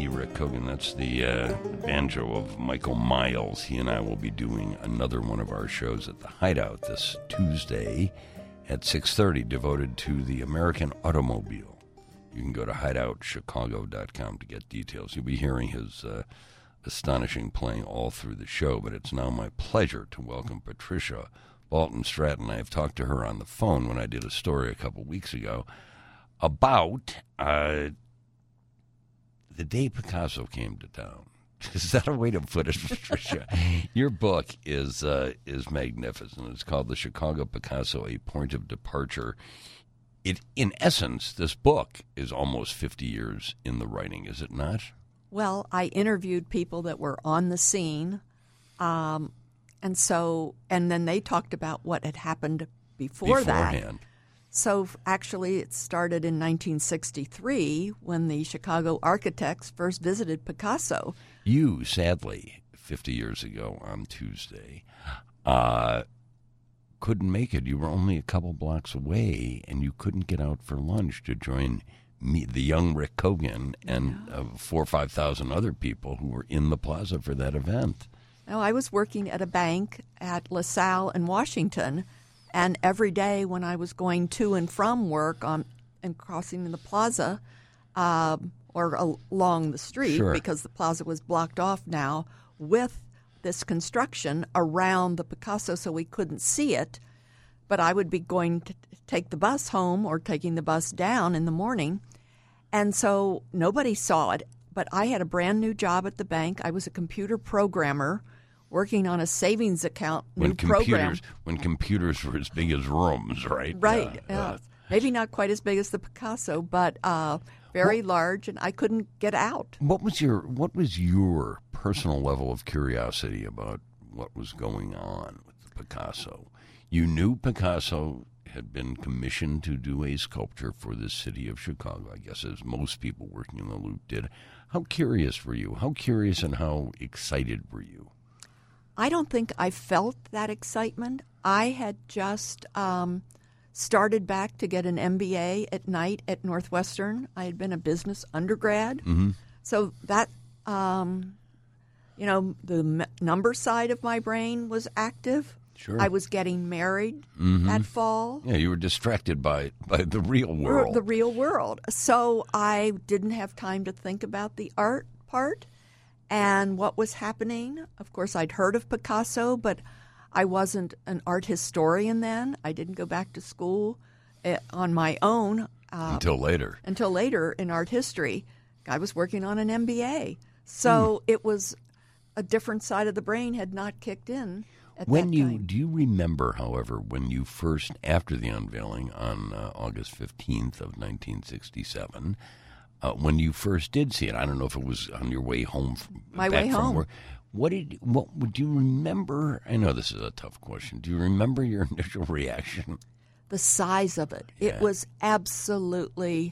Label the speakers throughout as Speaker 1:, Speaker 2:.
Speaker 1: me, Rick Kogan. That's the banjo of Michael Miles. He and I will be doing another one of our shows at the Hideout this Tuesday at 6:30, devoted to the American automobile. You can go to hideoutchicago.com to get details. You'll be hearing his astonishing playing all through the show, but it's now my pleasure to welcome Patricia Balton Stratton. I have talked to her on the phone when I did a story a couple weeks ago about the day Picasso came to town. Is that a way to put it, Patricia? Your book is magnificent. It's called The Chicago Picasso, A Point of Departure. In essence, this book is almost 50 years in the writing, is it not?
Speaker 2: Well, I interviewed people that were on the scene, and then they talked about what had happened beforehand.
Speaker 1: That.
Speaker 2: So actually, it started in 1963 when the Chicago architects first visited Picasso.
Speaker 1: You, sadly, 50 years ago on Tuesday, couldn't make it. You were only a couple blocks away, and you couldn't get out for lunch to join me, the young Rick Kogan, and 4,000 or 5,000 other people who were in the plaza for that event.
Speaker 2: No, I was working at a bank at LaSalle in Washington, and every day when I was going to and from work and crossing the plaza or along the street,
Speaker 1: Sure,
Speaker 2: because the plaza was blocked off now with this construction around the Picasso so we couldn't see it, but I would be going to take the bus home or taking the bus down in the morning, and so nobody saw it, but I had a brand new job at the bank. I was a computer programmer working on a savings account program.
Speaker 1: When computers were as big as rooms, right?
Speaker 2: Right. Maybe not quite as big as the Picasso, but very large, and I couldn't get out.
Speaker 1: What was your personal level of curiosity about what was going on with the Picasso? You knew Picasso had been commissioned to do a sculpture for the city of Chicago, I guess, as most people working in the Loop did. How curious were you? How curious and how excited were you?
Speaker 2: I don't think I felt that excitement. I had just started back to get an MBA at night at Northwestern. I had been a business undergrad.
Speaker 1: Mm-hmm.
Speaker 2: So that, the number side of my brain was active.
Speaker 1: Sure.
Speaker 2: I was getting married that fall.
Speaker 1: Yeah, you were distracted by the real world.
Speaker 2: The real world. So I didn't have time to think about the art part and what was happening. Of course, I'd heard of Picasso, but I wasn't an art historian then. I didn't go back to school on my own.
Speaker 1: Until later.
Speaker 2: Until later in art history. I was working on an MBA. So it was a different side of the brain had not kicked in.
Speaker 1: Do you remember, however, when you first, after the unveiling on August 15th of 1967, when you first did see it? I don't know if it was on your way home.
Speaker 2: My way home.
Speaker 1: Work. Do you remember? I know this is a tough question. Do you remember your initial reaction?
Speaker 2: The size of it.
Speaker 1: Yeah.
Speaker 2: It was absolutely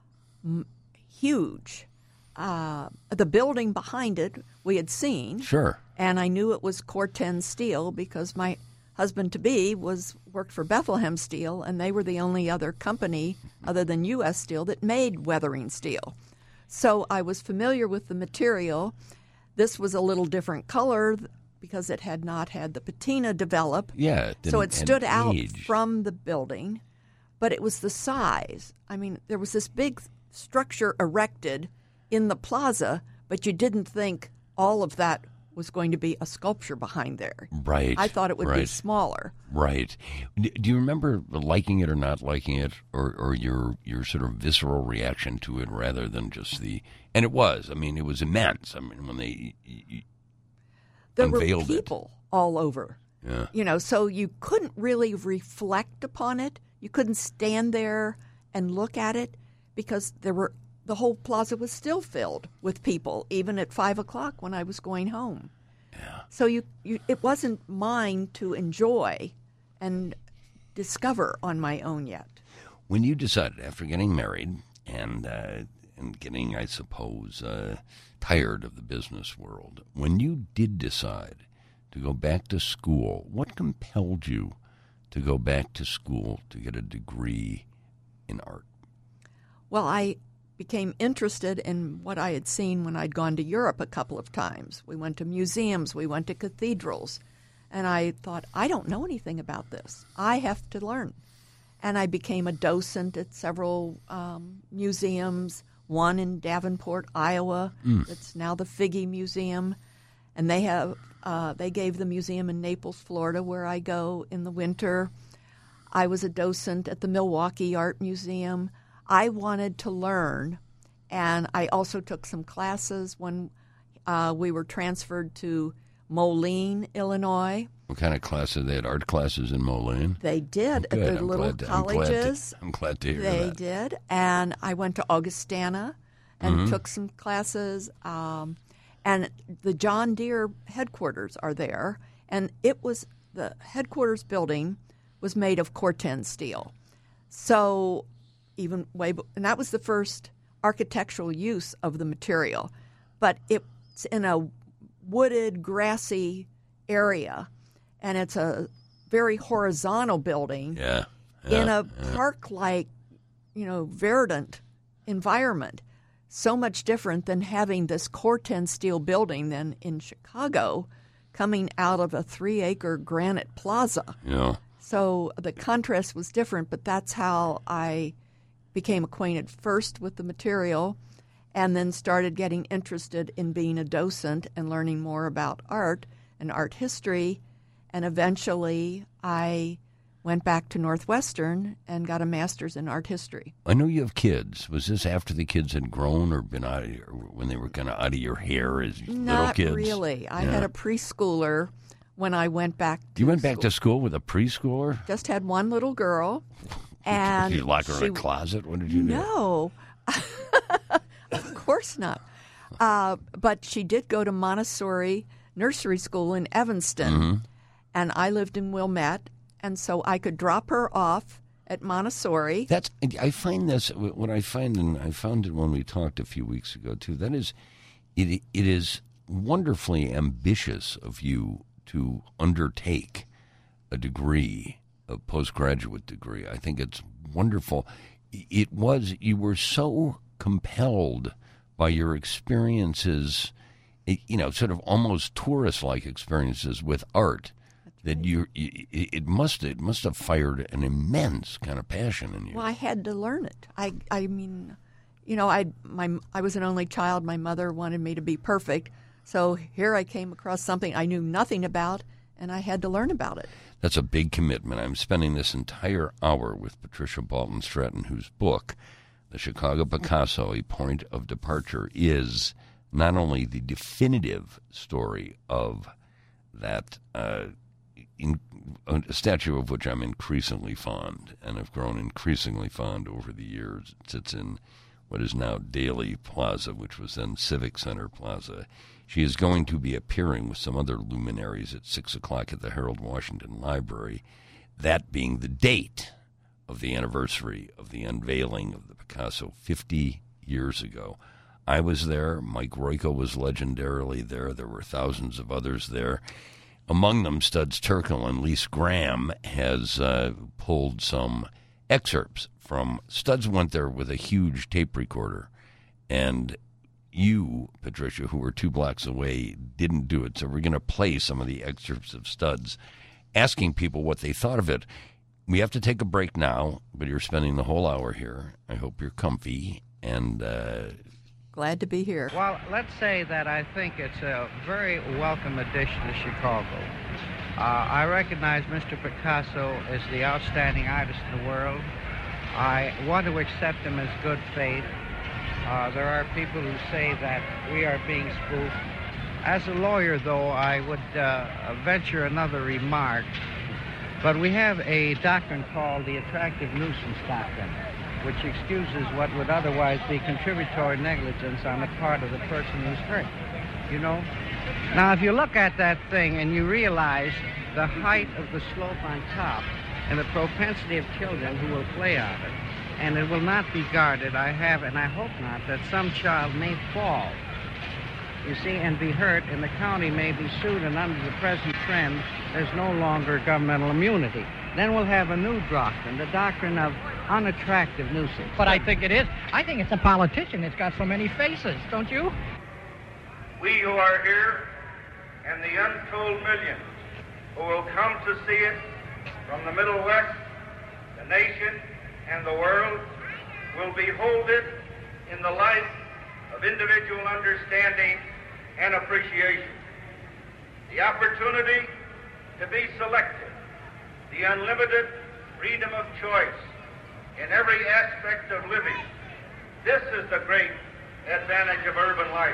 Speaker 2: huge. The building behind it we had seen.
Speaker 1: Sure.
Speaker 2: And I knew it was Corten Steel because my husband-to-be worked for Bethlehem Steel, and they were the only other company other than U.S. Steel that made weathering steel. So I was familiar with the material. This was a little different color because it had not had the patina develop.
Speaker 1: Yeah.
Speaker 2: So it stood out from the building, but it was the size. I mean, there was this big structure erected in the plaza, but you didn't think all of that was going to be a sculpture behind there.
Speaker 1: Right.
Speaker 2: I thought it would be smaller.
Speaker 1: Right. Do you remember liking it or not liking it, or your sort of visceral reaction to it rather than just the... And it was. I mean, it was immense. I mean, when they
Speaker 2: there
Speaker 1: unveiled
Speaker 2: were people all over.
Speaker 1: Yeah.
Speaker 2: So you couldn't really reflect upon it. You couldn't stand there and look at it because the whole plaza was still filled with people, even at 5 o'clock when I was going home.
Speaker 1: Yeah.
Speaker 2: So it wasn't mine to enjoy and discover on my own yet.
Speaker 1: When you decided, after getting married and getting, I suppose, tired of the business world, when you did decide to go back to school, what compelled you to go back to school to get a degree in art?
Speaker 2: Well, became interested in what I had seen when I'd gone to Europe a couple of times. We went to museums, we went to cathedrals, and I thought, I don't know anything about this. I have to learn. And I became a docent at several museums, one in Davenport, Iowa. It's now the Figge Museum. And they gave the museum in Naples, Florida, where I go in the winter. I was a docent at the Milwaukee Art Museum. I wanted to learn, and I also took some classes when we were transferred to Moline, Illinois.
Speaker 1: What kind of classes? They had art classes in Moline?
Speaker 2: They did at their little colleges.
Speaker 1: I'm glad to hear
Speaker 2: that. They did. And I went to Augustana and took some classes. And the John Deere headquarters are there. And the headquarters building was made of Corten steel. So and that was the first architectural use of the material. But it's in a wooded, grassy area, and it's a very horizontal building in a park-like, verdant environment. So much different than having this Corten steel building than in Chicago coming out of a 3-acre granite plaza.
Speaker 1: Yeah.
Speaker 2: So the contrast was different, but that's how I became acquainted first with the material and then started getting interested in being a docent and learning more about art and art history. And eventually I went back to Northwestern and got a master's in art history.
Speaker 1: I know you have kids. Was this after the kids had grown or been out of when they were kind of out of your hair as little kids?
Speaker 2: Not really. I had a preschooler when I went back to school.
Speaker 1: You went back to school with a preschooler?
Speaker 2: Just had one little girl. And
Speaker 1: did you lock her in a closet? What did you do?
Speaker 2: No. Of course not. But she did go to Montessori nursery school in Evanston, and I lived in Wilmette, and so I could drop her off at Montessori.
Speaker 1: I find this, what I find, and I found it when we talked a few weeks ago, too, that is, it is wonderfully ambitious of you to undertake a degree, a postgraduate degree. I think it's wonderful. You were so compelled by your experiences, sort of almost tourist-like experiences with art, that it must have fired an immense kind of passion in you.
Speaker 2: Well, I had to learn it. I mean, I was an only child. My mother wanted me to be perfect, so here I came across something I knew nothing about, and I had to learn about it.
Speaker 1: That's a big commitment. I'm spending this entire hour with Patricia Balton Stratton, whose book, The Chicago Picasso, A Point of Departure, is not only the definitive story of that a statue of which I'm increasingly fond and have grown increasingly fond over the years. It sits in what is now Daley Plaza, which was then Civic Center Plaza. She is going to be appearing with some other luminaries at 6 o'clock at the Harold Washington Library, that being the date of the anniversary of the unveiling of the Picasso 50 years ago. I was there. Mike Royko was legendarily there. There were thousands of others there. Among them, Studs Terkel and Lise Graham has pulled some excerpts from. Studs went there with a huge tape recorder, and you, Patricia, who were 2 blocks away, didn't do it. So we're going to play some of the excerpts of Studs, asking people what they thought of it. We have to take a break now, but you're spending the whole hour here. I hope you're comfy and
Speaker 2: glad to be here.
Speaker 3: Well, let's say that I think it's a very welcome addition to Chicago. I recognize Mr. Picasso as the outstanding artist in the world. I want to accept him as good faith. There are people who say that we are being spoofed. As a lawyer, though, I would venture another remark. But we have a doctrine called the attractive nuisance doctrine, which excuses what would otherwise be contributory negligence on the part of the person who's hurt. Now, if you look at that thing and you realize the height of the slope on top and the propensity of children who will play on it, and it will not be guarded, I hope not, that some child may fall, you see, and be hurt, and the county may be sued, and under the present trend, there's no longer governmental immunity. then we'll have a new doctrine, the doctrine of unattractive nuisance.
Speaker 4: But I think it is. I think it's a politician that's got so many faces, don't you?
Speaker 5: We who are here and the untold millions who will come to see it from the Middle West, the nation, and the world will behold it in the light of individual understanding and appreciation. The opportunity to be selective, the unlimited freedom of choice in every aspect of living. This is the great advantage of urban life.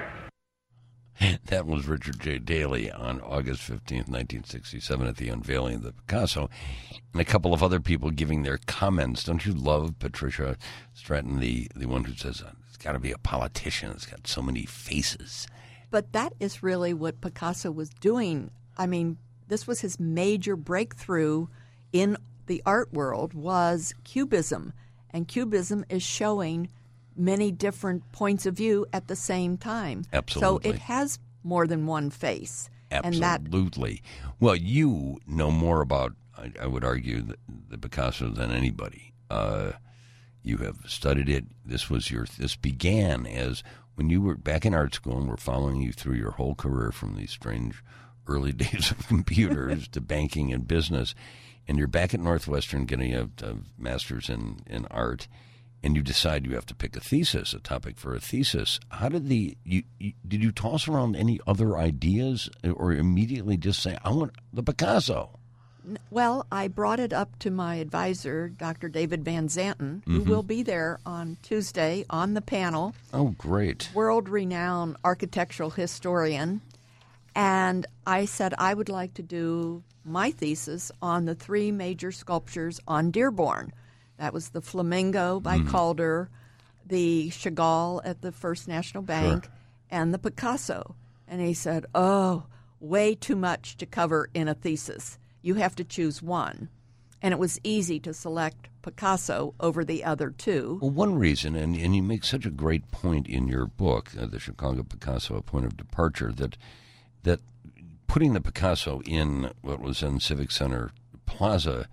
Speaker 1: That was Richard J. Daley on August 15th, 1967 at the unveiling of the Picasso, and a couple of other people giving their comments. Don't you love Patricia Stratton, the one who says, it's got to be a politician, it's got so many faces.
Speaker 2: But that is really what Picasso was doing. I mean, this was his major breakthrough in the art world was Cubism, and Cubism is showing many different points of view at the same time.
Speaker 1: Absolutely.
Speaker 2: So it has more than one face.
Speaker 1: Absolutely. Well, you know more about, I would argue, the Picasso than anybody. You have studied it. This began as when you were back in art school, and we're following you through your whole career from these strange early days of computers to banking and business, and you're back at Northwestern getting a master's in art, and you decide you have to pick a topic for a thesis. How did did you toss around any other ideas, or immediately just say, I want the Picasso?
Speaker 2: Well, I brought it up to my advisor, Dr. David Van Zanten, who will be there on Tuesday on the panel.
Speaker 1: Oh, great.
Speaker 2: World-renowned architectural historian. And I said I would like to do my thesis on the three major sculptures on Dearborn. That was the Flamingo by Calder, the Chagall at the First National Bank, and the Picasso. And he said, way too much to cover in a thesis. You have to choose one. And it was easy to select Picasso over the other two.
Speaker 1: Well, one reason, and you make such a great point in your book, The Chicago Picasso, A Point of Departure, that putting the Picasso in what was in Civic Center Plaza,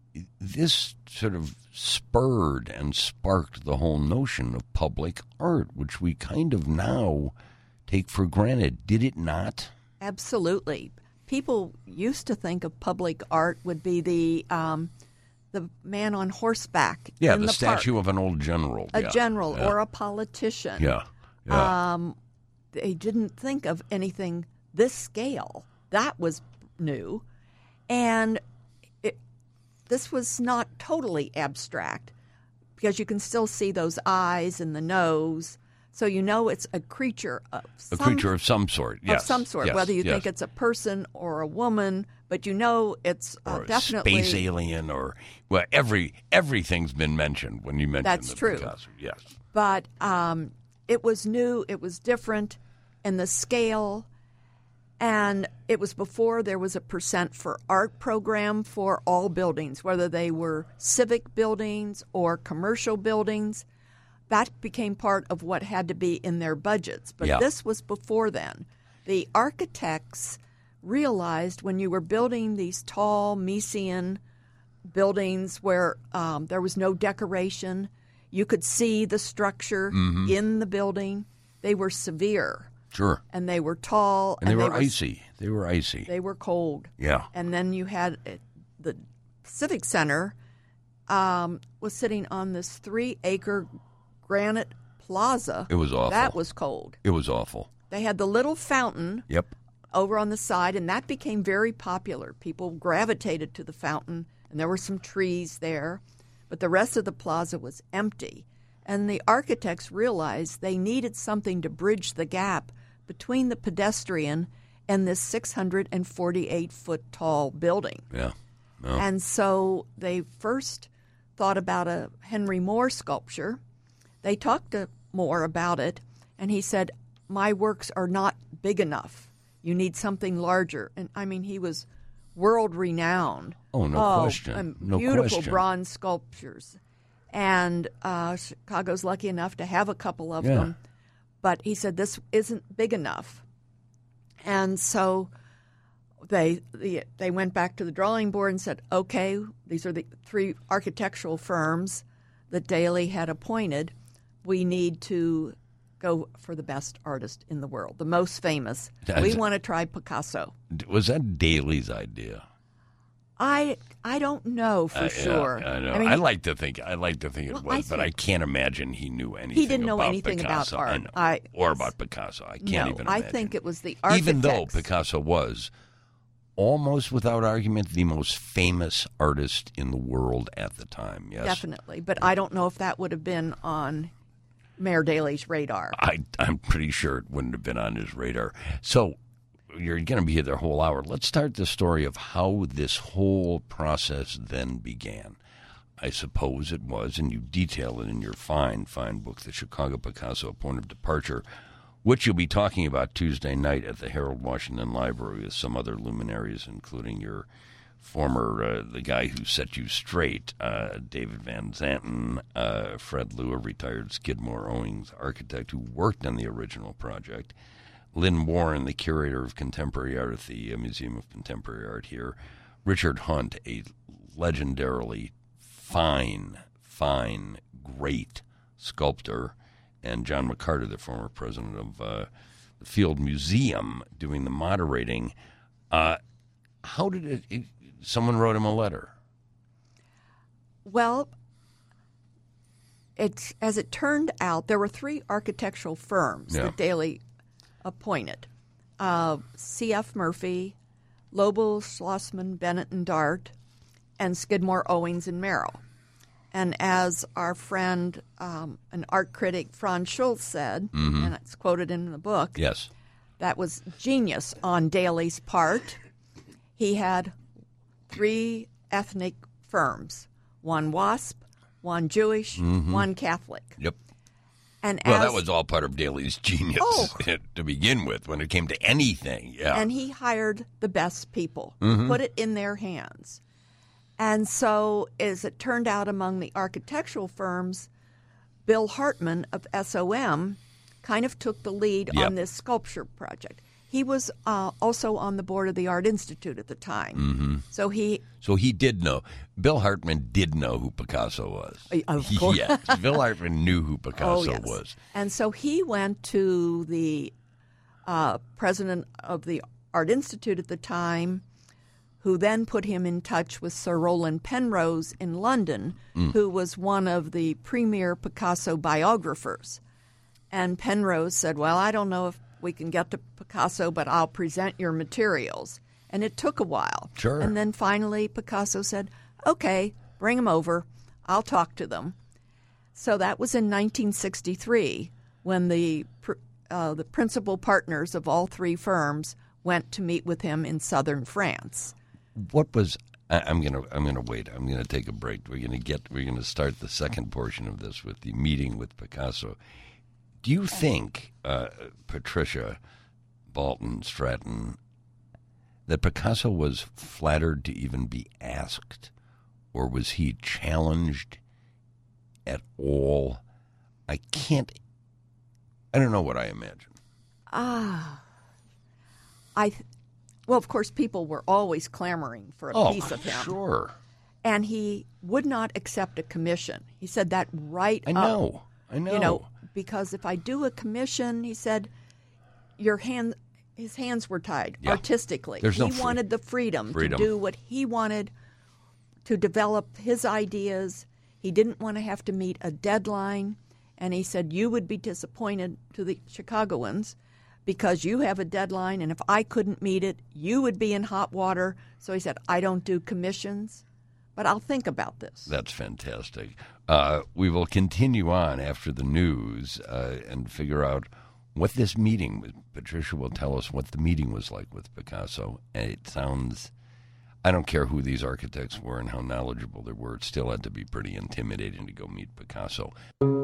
Speaker 1: this sort of spurred and sparked the whole notion of public art, which we kind of now take for granted. Did it not?
Speaker 2: Absolutely. People used to think of public art would be the man on horseback
Speaker 1: in
Speaker 2: the
Speaker 1: statue
Speaker 2: park.
Speaker 1: of an old general.
Speaker 2: A general or a politician.
Speaker 1: Yeah.
Speaker 2: They didn't think of anything this scale. That was new. And this was not totally abstract because you can still see those eyes and the nose. So you know it's a creature of
Speaker 1: some sort, yes.
Speaker 2: Of some sort, whether you think it's a person or a woman, but you know it's definitely
Speaker 1: a space alien or everything's been mentioned when you mention
Speaker 2: that's
Speaker 1: the
Speaker 2: true.
Speaker 1: Picasso. Yes,
Speaker 2: but it was new, it was different in the scale, and it was before there was a percent for art program for all buildings, whether they were civic buildings or commercial buildings. That became part of what had to be in their budgets. But this was before then. The architects realized when you were building these tall Miesian buildings where there was no decoration, you could see the structure in the building. They were severe.
Speaker 1: Sure.
Speaker 2: And they were tall.
Speaker 1: And they were icy. They were icy.
Speaker 2: They were cold.
Speaker 1: Yeah.
Speaker 2: And then you had the Civic Center was sitting on this 3-acre granite plaza.
Speaker 1: It was awful.
Speaker 2: That was cold.
Speaker 1: It was awful.
Speaker 2: They had the little fountain over on the side, and that became very popular. People gravitated to the fountain, and there were some trees there. But the rest of the plaza was empty. And the architects realized they needed something to bridge the gap between the pedestrian and this 648-foot-tall building.
Speaker 1: Yeah.
Speaker 2: And so they first thought about a Henry Moore sculpture. They talked to Moore about it, and he said, my works are not big enough. You need something larger. And, I mean, he was world-renowned.
Speaker 1: Oh, no question. No
Speaker 2: beautiful
Speaker 1: question.
Speaker 2: bronze sculptures. And Chicago's lucky enough to have a couple of them. But he said, this isn't big enough. And so they went back to the drawing board and said, okay, these are the 3 architectural firms that Daley had appointed. We need to go for the best artist in the world, the most famous. We want to try Picasso.
Speaker 1: Was that Daley's idea?
Speaker 2: I don't know for sure.
Speaker 1: I know.
Speaker 2: mean,
Speaker 1: I like to think it was, but I can't imagine he knew anything.
Speaker 2: He didn't know
Speaker 1: about
Speaker 2: anything
Speaker 1: Picasso.
Speaker 2: about art.
Speaker 1: Or about Picasso. I can't even imagine.
Speaker 2: I think it was the architects.
Speaker 1: Even though Picasso was almost without argument the most famous artist in the world at the time. Yes,
Speaker 2: definitely. But I don't know if that would have been on Mayor Daley's radar.
Speaker 1: I'm pretty sure it wouldn't have been on his radar. So you're going to be here the whole hour. Let's start the story of how this whole process then began. I suppose it was, and you detail it in your fine book, The Chicago Picasso, A Point of Departure, which you'll be talking about Tuesday night at the Harold Washington Library with some other luminaries, including your former, the guy who set you straight, David Van Zanten, Fred Lew, a retired Skidmore Owings architect who worked on the original project, Lynn Warren, the curator of contemporary art at the Museum of Contemporary Art here, Richard Hunt, a legendarily fine, great sculptor, and John McCarter, the former president of the Field Museum, doing the moderating. How did it? Someone wrote him a letter.
Speaker 2: Well, as it turned out, there were 3 architectural firms that Daley appointed. C.F. Murphy, Lobel, Schlossman, Bennett, and Dart, and Skidmore, Owings, and Merrill. And as our friend, an art critic, Franz Schultz, said, and it's quoted in the book,
Speaker 1: yes,
Speaker 2: that was genius on Daley's part. He had 3 ethnic firms, one WASP, one Jewish, one Catholic.
Speaker 1: Yep.
Speaker 2: And
Speaker 1: that was all part of Daley's genius to begin with when it came to anything. Yeah.
Speaker 2: And he hired the best people, put it in their hands. And so, as it turned out among the architectural firms, Bill Hartman of SOM kind of took the lead on this sculpture project. He was also on the board of the Art Institute at the time. So he
Speaker 1: did know. Bill Hartman did know who Picasso was.
Speaker 2: Of course.
Speaker 1: Yes, Bill Hartman knew who Picasso was.
Speaker 2: And so he went to the president of the Art Institute at the time, who then put him in touch with Sir Roland Penrose in London, who was one of the premier Picasso biographers. And Penrose said, well, I don't know if we can get to Picasso, but I'll present your materials. And it took a while.
Speaker 1: Sure.
Speaker 2: And then finally Picasso said, okay, bring them over. I'll talk to them. So that was in 1963 when the principal partners of all 3 firms went to meet with him in southern France.
Speaker 1: What was? I'm gonna wait. I'm gonna take a break. We're gonna start the second portion of this with the meeting with Picasso. Do you think, Patricia Balton Stratton, that Picasso was flattered to even be asked, or was he challenged at all? I don't know what I imagine.
Speaker 2: Well, of course, people were always clamoring for a piece of him.
Speaker 1: Sure.
Speaker 2: And he would not accept a commission. He said that right
Speaker 1: I know.
Speaker 2: You know, because if I do a commission, he said, his hands were tied artistically. He wanted the freedom to do what he wanted, to develop his ideas. He didn't want to have to meet a deadline. And he said, you would be disappointed to the Chicagoans because you have a deadline, and if I couldn't meet it, you would be in hot water. So he said, I don't do commissions, but I'll think about this.
Speaker 1: That's fantastic. We will continue on after the news and figure out what this meeting was. Patricia will tell us what the meeting was like with Picasso. And it sounds, I don't care who these architects were and how knowledgeable they were, it still had to be pretty intimidating to go meet Picasso.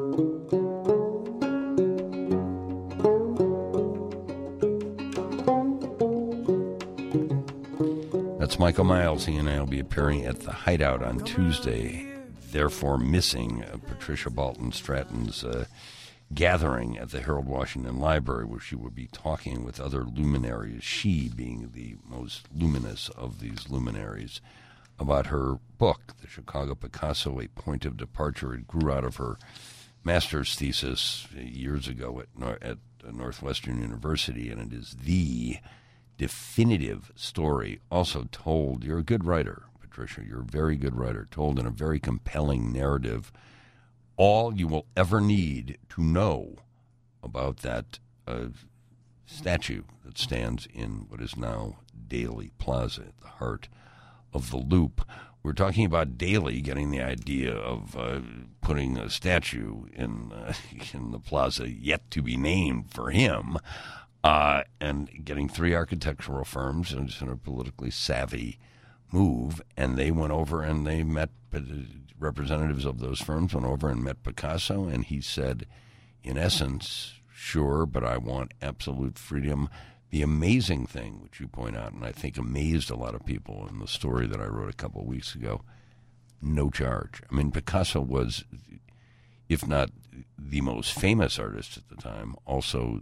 Speaker 1: That's Michael Miles. He and I will be appearing at the Hideout on Tuesday, therefore missing Patricia Balton Stratton's gathering at the Harold Washington Library where she would be talking with other luminaries, she being the most luminous of these luminaries, about her book, The Chicago Picasso, A Point of Departure. It grew out of her master's thesis years ago at Northwestern University, and it is the definitive story, also told. You're a good writer, Patricia. You're a very good writer, told in a very compelling narrative. All you will ever need to know about that statue that stands in what is now Daley Plaza at the heart of the Loop. We're talking about Daley getting the idea of putting a statue in the plaza yet to be named for him, and getting 3 architectural firms, and it's in a politically savvy move, and they went over and they met, representatives of those firms went over and met Picasso, and he said, in essence, sure, but I want absolute freedom. The amazing thing, which you point out, and I think amazed a lot of people in the story that I wrote a couple of weeks ago, no charge. I mean, Picasso was, if not the most famous artist at the time, also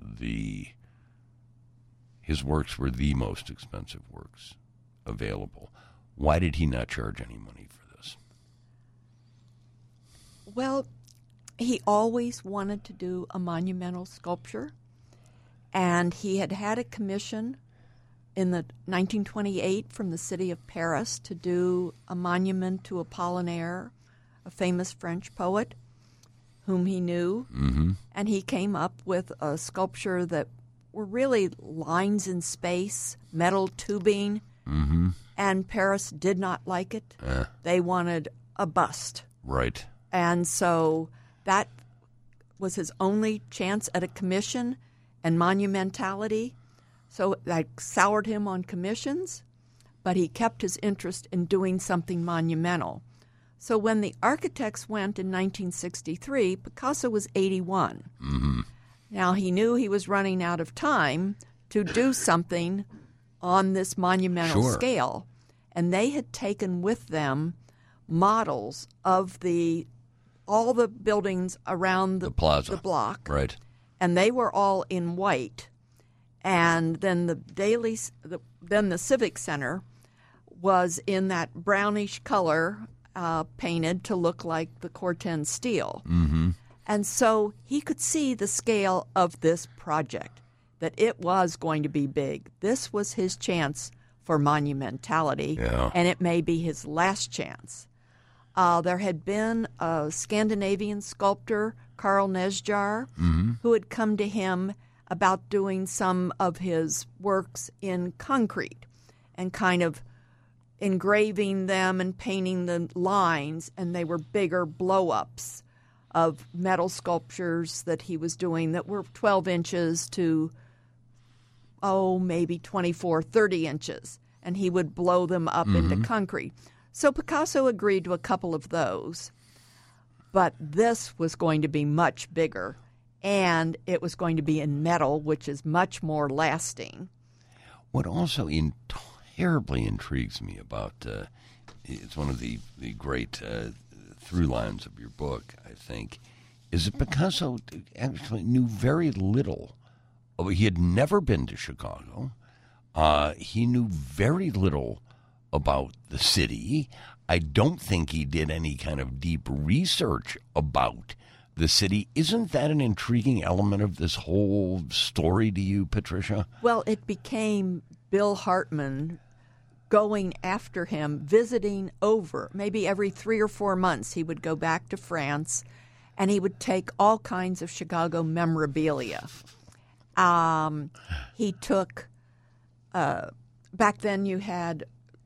Speaker 1: his works were the most expensive works available. Why did he not charge any money for this?
Speaker 2: Well, he always wanted to do a monumental sculpture, and he had a commission in the 1928 from the city of Paris to do a monument to Apollinaire, a famous French poet whom he knew.
Speaker 1: Mm-hmm.
Speaker 2: And he came up with a sculpture that were really lines in space, metal tubing,
Speaker 1: mm-hmm.
Speaker 2: and Paris did not like it. They wanted a bust.
Speaker 1: Right.
Speaker 2: And so that was his only chance at a commission and monumentality. So that soured him on commissions, but he kept his interest in doing something monumental. So when the architects went in 1963, Picasso was 81.
Speaker 1: Mm-hmm.
Speaker 2: Now, he knew he was running out of time to do something on this monumental scale, and they had taken with them models of all the buildings around the
Speaker 1: plaza,
Speaker 2: the block,
Speaker 1: right?
Speaker 2: And they were all in white. And then then the Civic Center was in that brownish color, painted to look like the Corten steel.
Speaker 1: Mm-hmm.
Speaker 2: And so he could see the scale of this project, that it was going to be big. This was his chance for monumentality, and it may be his last chance. There had been a Scandinavian sculptor, Carl Nesjar,
Speaker 1: mm-hmm.
Speaker 2: who had come to him about doing some of his works in concrete and kind of engraving them and painting the lines, and they were bigger blow-ups of metal sculptures that he was doing that were 12 inches to, maybe 24, 30 inches, and he would blow them up
Speaker 1: mm-hmm.
Speaker 2: into concrete. So Picasso agreed to a couple of those, but this was going to be much bigger, and it was going to be in metal, which is much more lasting.
Speaker 1: What also terribly intrigues me about it's one of the great through lines of your book, I think, is that Picasso actually knew very little. He had never been to Chicago. He knew very little about the city. I don't think he did any kind of deep research about the city. Isn't that an intriguing element of this whole story to you, Patricia?
Speaker 2: Well, it became Bill Hartman going after him, visiting over. Maybe every 3 or 4 months he would go back to France, and he would take all kinds of Chicago memorabilia. He took, back then you had,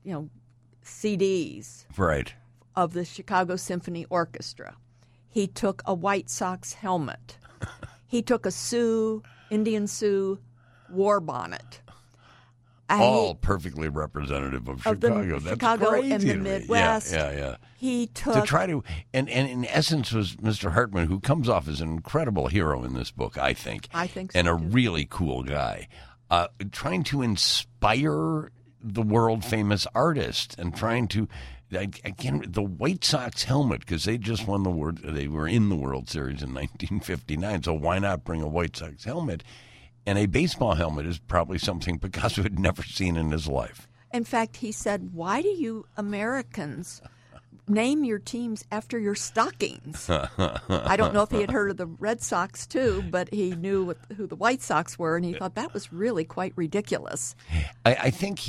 Speaker 2: CDs
Speaker 1: right.
Speaker 2: of the Chicago Symphony Orchestra. He took a White Sox helmet. He took a Indian Sioux war bonnet.
Speaker 1: All perfectly representative of Chicago. That's
Speaker 2: Chicago
Speaker 1: crazy
Speaker 2: and the
Speaker 1: to me.
Speaker 2: Midwest.
Speaker 1: Yeah.
Speaker 2: He took
Speaker 1: to try to, and in essence was Mr. Hartman, who comes off as an incredible hero in this book, I think.
Speaker 2: I think so,
Speaker 1: and a
Speaker 2: too.
Speaker 1: really cool guy, trying to inspire the world famous artist and trying to. Again, the White Sox helmet, because they just won they were in the World Series in 1959, so why not bring a White Sox helmet? And a baseball helmet is probably something Picasso had never seen in his life.
Speaker 2: In fact, he said, "Why do you Americans name your teams after your stockings?" I don't know if he had heard of the Red Sox too, but he knew who the White Sox were, and he thought that was really quite ridiculous.
Speaker 1: I think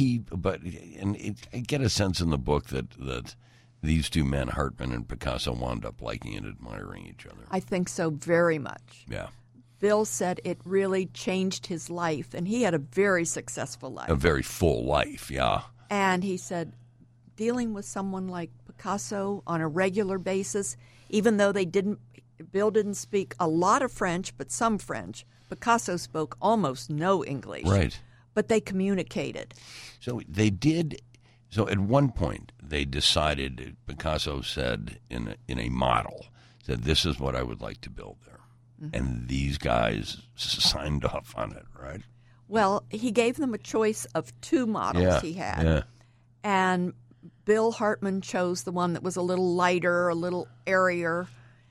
Speaker 1: I get a sense in the book that these two men, Hartman and Picasso, wound up liking and admiring each other.
Speaker 2: I think so very much.
Speaker 1: Yeah.
Speaker 2: Bill said it really changed his life, and he had a very successful life.
Speaker 1: A very full life, yeah.
Speaker 2: And he said dealing with someone like Picasso on a regular basis, even though Bill didn't speak a lot of French, but some French. Picasso spoke almost no English.
Speaker 1: Right.
Speaker 2: But they communicated.
Speaker 1: So they did. So at one point they decided, Picasso said in a model, said, "This is what I would like to build there." Mm-hmm. And these guys signed off on it, right?
Speaker 2: Well, he gave them a choice of two models he had.
Speaker 1: Yeah.
Speaker 2: And Bill Hartman chose the one that was a little lighter, a little airier.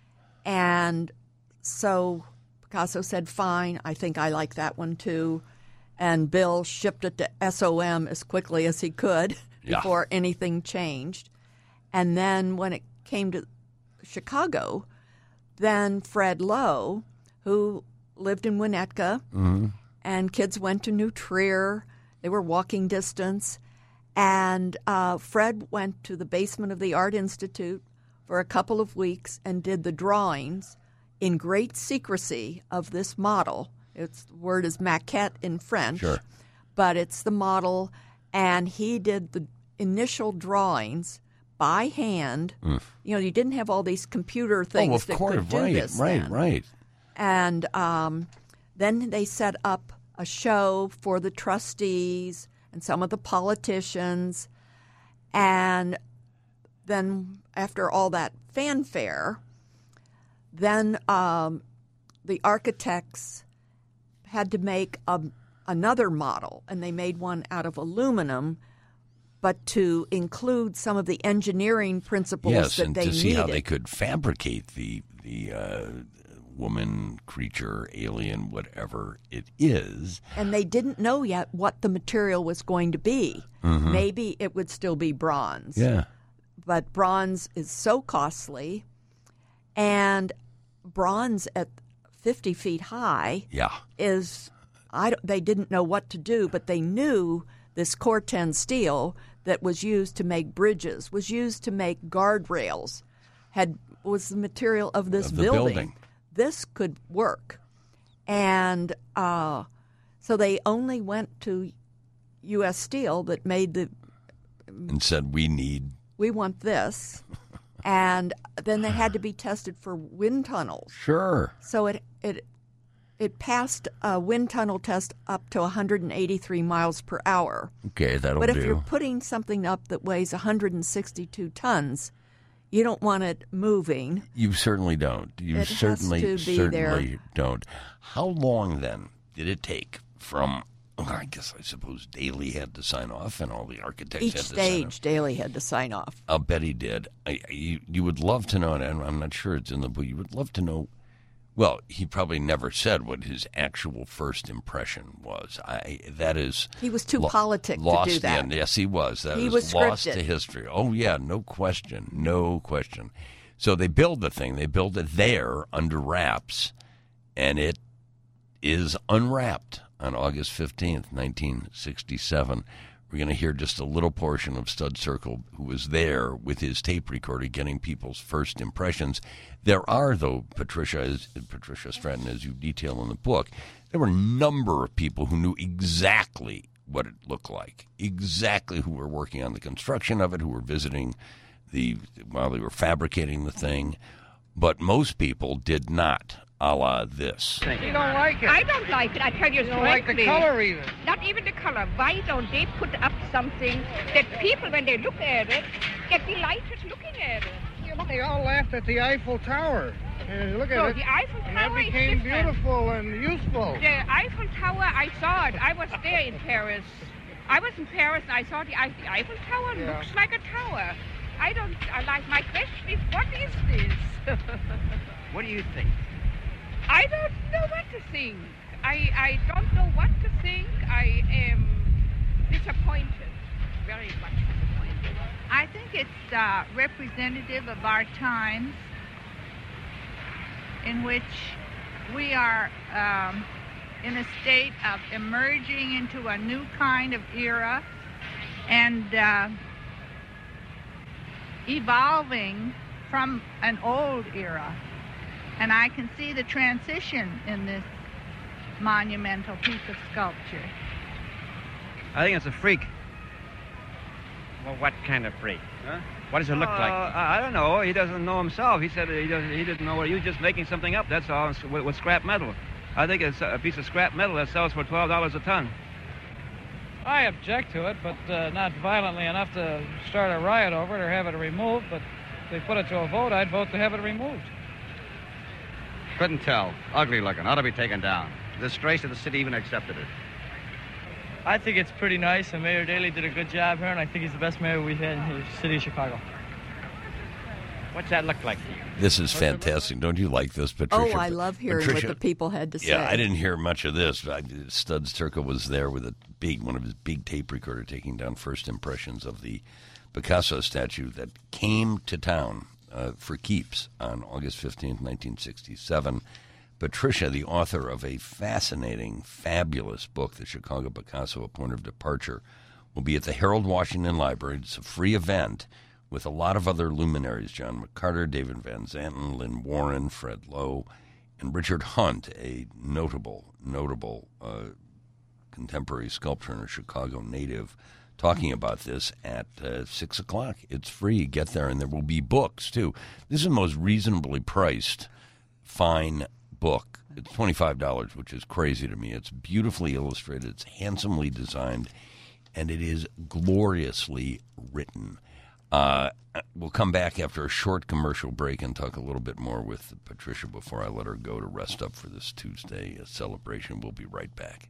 Speaker 2: And so Picasso said, "Fine, I think I like that one too." And Bill shipped it to SOM as quickly as he could before anything changed. And then when it came to Chicago, then Fred Lowe, who lived in Winnetka, and kids went to New Trier. They were walking distance. And Fred went to the basement of the Art Institute for a couple of weeks and did the drawings in great secrecy of this model. The word is maquette in French, but it's the model. And he did the initial drawings by hand. You know, you didn't have all these computer things that could do this then.
Speaker 1: Right.
Speaker 2: And then they set up a show for the trustees and some of the politicians. And then after all that fanfare, then the architects had to make another model, and they made one out of aluminum, but to include some of the engineering principles that they needed.
Speaker 1: Yes, and to see how they could fabricate the woman, creature, alien, whatever it is.
Speaker 2: And they didn't know yet what the material was going to be. Mm-hmm. Maybe it would still be bronze.
Speaker 1: Yeah.
Speaker 2: But bronze is so costly, and bronze at 50 feet high is, they didn't know what to do, but they knew this Corten steel that was used to make bridges, was used to make guardrails, was the material of this building. This could work. And so they only went to U.S. Steel that made
Speaker 1: and said, we want
Speaker 2: this. And then they had to be tested for wind tunnels.
Speaker 1: Sure.
Speaker 2: So it passed a wind tunnel test up to 183 miles per hour.
Speaker 1: Okay, that'll do.
Speaker 2: But if you're putting something up that weighs 162 tons, you don't want it moving.
Speaker 1: You certainly don't. You certainly don't. How long then did it take from? I suppose Daly had to sign off, and all the architects had to sign off.
Speaker 2: Each stage, Daly had to sign off.
Speaker 1: I'll bet he did. You would love to know, and I'm not sure it's in the book. You would love to know. Well, he probably never said what his actual first impression was.
Speaker 2: He was too politic
Speaker 1: to
Speaker 2: do that.
Speaker 1: Yes, he was.
Speaker 2: He was
Speaker 1: lost
Speaker 2: scripted.
Speaker 1: To history. Oh, yeah, no question. So they build the thing. They build it there under wraps, and it is unwrapped on August 15th, 1967. We're going to hear just a little portion of Stud Circle, who was there with his tape recorder getting people's first impressions. There are, though, Patricia Stratton, as you detail in the book, there were a number of people who knew exactly what it looked like, exactly who were working on the construction of it, who were visiting while they were fabricating the thing. But most people did not. A la this.
Speaker 5: You don't like it?
Speaker 4: I don't like it. I tell you
Speaker 5: You don't like the
Speaker 4: frankly.
Speaker 5: color either?
Speaker 4: Not even the color. Why don't they put up something that people, when they look at it, get delighted looking at it?
Speaker 5: You know, they all laughed at the Eiffel Tower. Look at it.
Speaker 4: The Eiffel
Speaker 5: And
Speaker 4: Tower
Speaker 5: that
Speaker 4: is
Speaker 5: became
Speaker 4: different.
Speaker 5: beautiful and useful.
Speaker 4: The Eiffel Tower, I saw it. I was there in Paris. I was in Paris and I saw the Eiffel Tower.
Speaker 3: Yeah.
Speaker 4: Looks like a tower. My question is, what is this?
Speaker 3: What do you think?
Speaker 4: I don't know what to think. I don't know what to think. I am disappointed, very much disappointed.
Speaker 6: I think it's representative of our times, in which we are in a state of emerging into a new kind of era and evolving from an old era. And I can see the transition in this monumental piece of sculpture.
Speaker 7: I think it's a freak.
Speaker 3: Well, what kind of freak?
Speaker 7: Huh?
Speaker 3: What does it look like?
Speaker 7: I don't know. He doesn't know himself. He said he didn't know. He was just making something up, that's all, with scrap metal. I think it's a piece of scrap metal that sells for $12 a ton.
Speaker 8: I object to it, but not violently enough to start a riot over it or have it removed. But if they put it to a vote, I'd vote to have it removed.
Speaker 9: Couldn't tell. Ugly looking. Ought to be taken down. Disgrace to the city even accepted it.
Speaker 8: I think it's pretty nice, and Mayor Daley did a good job here, and I think he's the best mayor we've had in the city of Chicago.
Speaker 3: What's that look like to you?
Speaker 1: This is fantastic. Don't you like this, Patricia?
Speaker 2: Oh, I love hearing what the people had to say.
Speaker 1: Yeah, I didn't hear much of this. Studs Terkel was there with one of his big tape recorder taking down first impressions of the Picasso statue that came to town for keeps on August 15th, 1967. Patricia, the author of a fascinating, fabulous book, The Chicago Picasso, A Point of Departure, will be at the Harold Washington Library. It's a free event with a lot of other luminaries, John McCarter, David Van Zanten, Lynn Warren, Fred Lowe, and Richard Hunt, a notable contemporary sculptor and a Chicago native, talking about this at 6 o'clock. It's free. Get there, and there will be books, too. This is the most reasonably priced, fine book. It's $25, which is crazy to me. It's beautifully illustrated. It's handsomely designed, and it is gloriously written. We'll come back after a short commercial break and talk a little bit more with Patricia before I let her go to rest up for this Tuesday celebration. We'll be right back.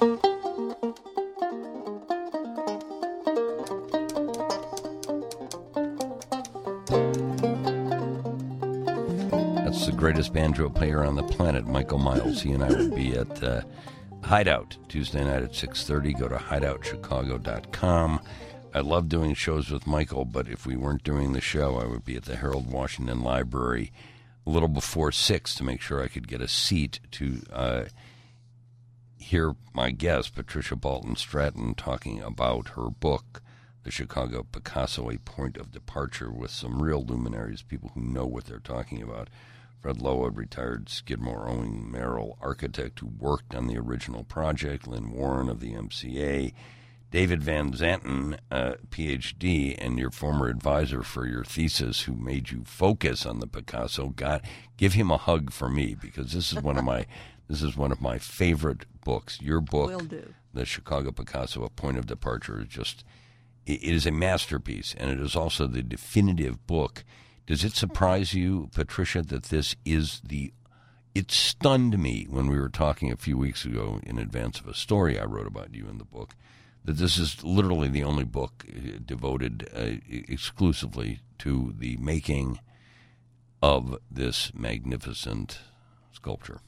Speaker 1: That's the greatest banjo player on the planet, Michael Miles. He and I will be at Hideout Tuesday night at 6:30. Go to hideoutchicago.com. I love doing shows with Michael, but if we weren't doing the show, I would be at the Harold Washington Library a little before 6 to make sure I could get a seat to hear my guest, Patricia Balton Stratton, talking about her book, The Chicago Picasso, A Point of Departure, with some real luminaries, people who know what they're talking about. Fred Lowe, a retired Skidmore-owning Merrill architect who worked on the original project, Lynn Warren of the MCA, David Van Zanten, Ph.D., and your former advisor for your thesis who made you focus on the Picasso. Give him a hug for me, because this is one of my favorite books. Your book,
Speaker 2: Will do.
Speaker 1: The Chicago Picasso, A Point of Departure, is just, it is a masterpiece, and it is also the definitive book. Does it surprise you, Patricia, that this is it stunned me when we were talking a few weeks ago in advance of a story I wrote about you in the book, that this is literally the only book devoted exclusively to the making of this magnificent sculpture.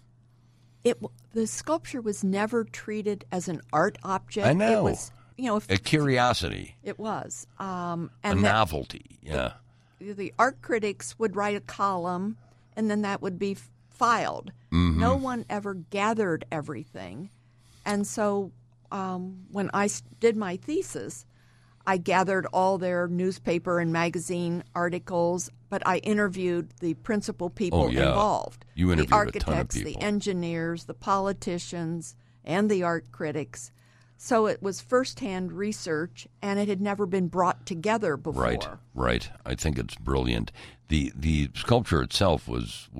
Speaker 2: The sculpture was never treated as an art object.
Speaker 1: I know.
Speaker 2: It was,
Speaker 1: a curiosity.
Speaker 2: It was.
Speaker 1: A novelty, yeah.
Speaker 2: The art critics would write a column, and then that would be filed.
Speaker 1: Mm-hmm.
Speaker 2: No one ever gathered everything. And so when I did my thesis, I gathered all their newspaper and magazine articles, but I interviewed the principal people involved.
Speaker 1: You interviewed
Speaker 2: the architects,
Speaker 1: a ton of people.
Speaker 2: The engineers, the politicians, and the art critics. So it was firsthand research, and it had never been brought together before.
Speaker 1: Right. I think it's brilliant. The sculpture itself was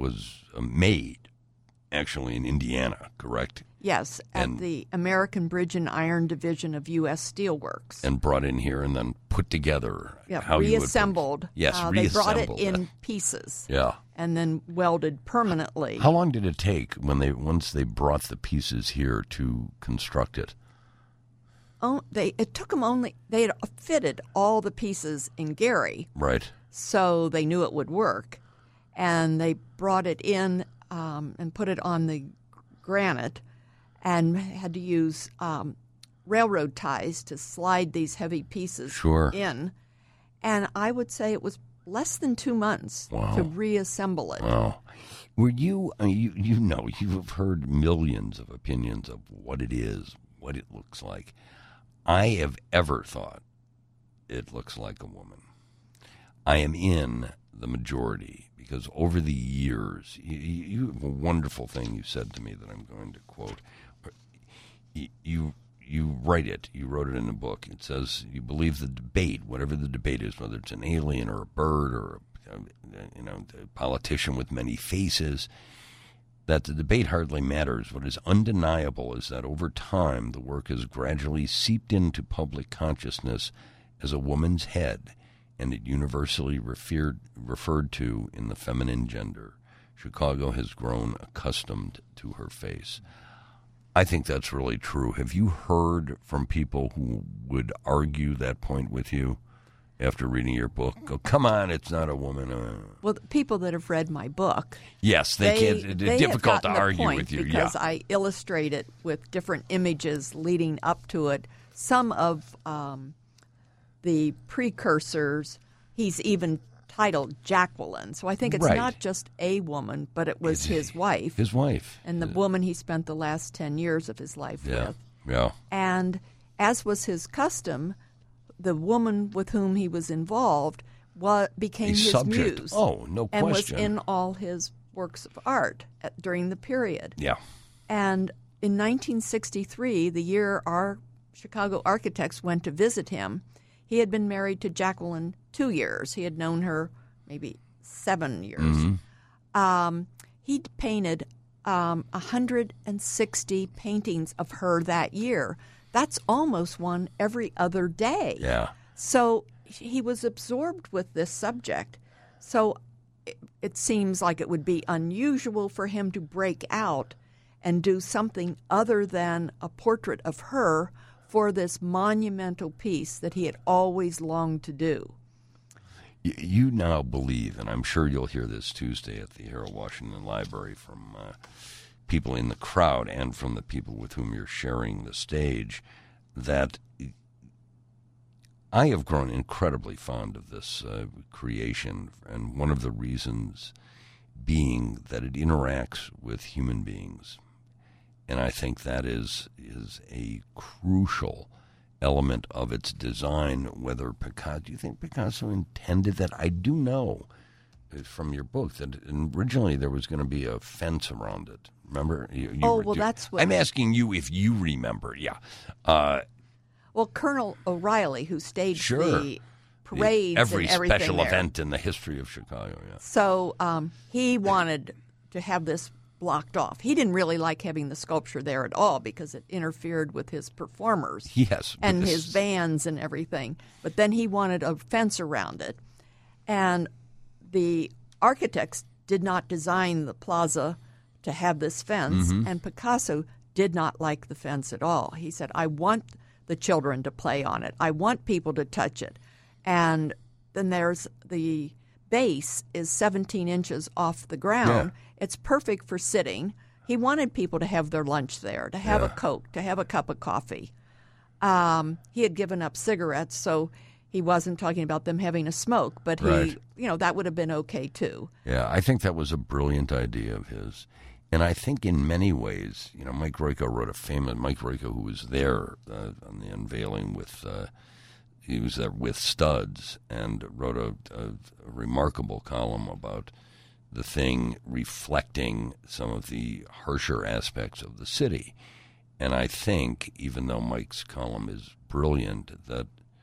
Speaker 1: made, actually, in Indiana, correct?
Speaker 2: Yes, at the American Bridge and Iron Division of U.S. Steelworks.
Speaker 1: And brought in here and then put together.
Speaker 2: Yeah,
Speaker 1: how
Speaker 2: reassembled.
Speaker 1: Yes,
Speaker 2: They
Speaker 1: reassembled.
Speaker 2: brought it in pieces.
Speaker 1: Yeah.
Speaker 2: And then welded permanently.
Speaker 1: How long did it take once they brought the pieces here to construct it?
Speaker 2: it took them only, they had fitted all the pieces in Gary.
Speaker 1: Right.
Speaker 2: So they knew it would work. And they brought it in and put it on the granite and had to use railroad ties to slide these heavy pieces in. And I would say it was less than 2 months to reassemble it.
Speaker 1: Wow. Were you you've heard millions of opinions of what it is, what it looks like. I have ever thought it looks like a woman. I am in the majority because over the years, you have a wonderful thing you said to me that I'm going to quote. You write it. You wrote it in a book. It says you believe the debate, whatever the debate is, whether it's an alien or a bird or a politician with many faces, that the debate hardly matters. What is undeniable is that over time the work has gradually seeped into public consciousness as a woman's head, and it universally referred to in the feminine gender. Chicago has grown accustomed to her face. I think that's really true. Have you heard from people who would argue that point with you after reading your book? Go, come on, it's not a woman.
Speaker 2: Well, the people that have read my book,
Speaker 1: yes, they can't. It's difficult to argue
Speaker 2: point
Speaker 1: with you
Speaker 2: because I illustrate it with different images leading up to it. Some of the precursors, he's even titled Jacqueline. So I think it's not just a woman, but it was his wife.
Speaker 1: His wife.
Speaker 2: And the woman he spent the last 10 years of his life with.
Speaker 1: Yeah.
Speaker 2: And as was his custom, the woman with whom he was involved became his
Speaker 1: subject.
Speaker 2: muse.
Speaker 1: Oh, no question.
Speaker 2: And was in all his works of art during the period.
Speaker 1: Yeah.
Speaker 2: And in 1963, the year our Chicago architects went to visit him, he had been married to Jacqueline 2 years. He had known her maybe 7 years.
Speaker 1: Mm-hmm.
Speaker 2: He'd painted 160 paintings of her that year. That's almost one every other day.
Speaker 1: Yeah.
Speaker 2: So he was absorbed with this subject. So it seems like it would be unusual for him to break out and do something other than a portrait of her for this monumental piece that he had always longed to do.
Speaker 1: You now believe, and I'm sure you'll hear this Tuesday at the Harold Washington Library from people in the crowd and from the people with whom you're sharing the stage, that I have grown incredibly fond of this creation, and one of the reasons being that it interacts with human beings. And I think that is a crucial element of its design. Whether Picasso, do you think Picasso intended that? I do know from your book that originally there was going to be a fence around it. Remember?
Speaker 2: That's what
Speaker 1: I'm asking you if you remember. Yeah.
Speaker 2: Well, Colonel O'Reilly, who staged the parades
Speaker 1: every
Speaker 2: and everything
Speaker 1: special
Speaker 2: there.
Speaker 1: event in the history of Chicago. Yeah.
Speaker 2: So he wanted to have this blocked off. He didn't really like having the sculpture there at all because it interfered with his performers.
Speaker 1: Yes.
Speaker 2: And his bands and everything. But then he wanted a fence around it. And the architects did not design the plaza to have this fence, and Picasso did not like the fence at all. He said, I want the children to play on it. I want people to touch it. And then there's the base is 17 inches off the ground. Yeah. It's perfect for sitting. He wanted people to have their lunch there, to have a Coke, to have a cup of coffee. He had given up cigarettes, so he wasn't talking about them having a smoke, but that would have been okay too.
Speaker 1: Yeah, I think that was a brilliant idea of his. And I think in many ways, Mike Royko wrote Mike Royko, who was there on the unveiling he was there with Studs and wrote a remarkable column about the thing reflecting some of the harsher aspects of the city. And I think, even though Mike's column is brilliant, that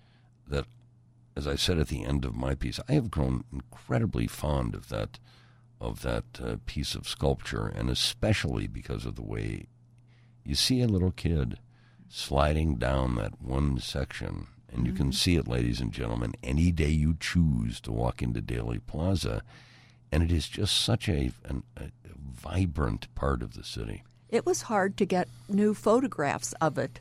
Speaker 1: as I said at the end of my piece, I have grown incredibly fond of that piece of sculpture, and especially because of the way you see a little kid sliding down that one section. And you can see it, ladies and gentlemen, any day you choose to walk into Daley Plaza. And it is just such a vibrant part of the city.
Speaker 2: It was hard to get new photographs of it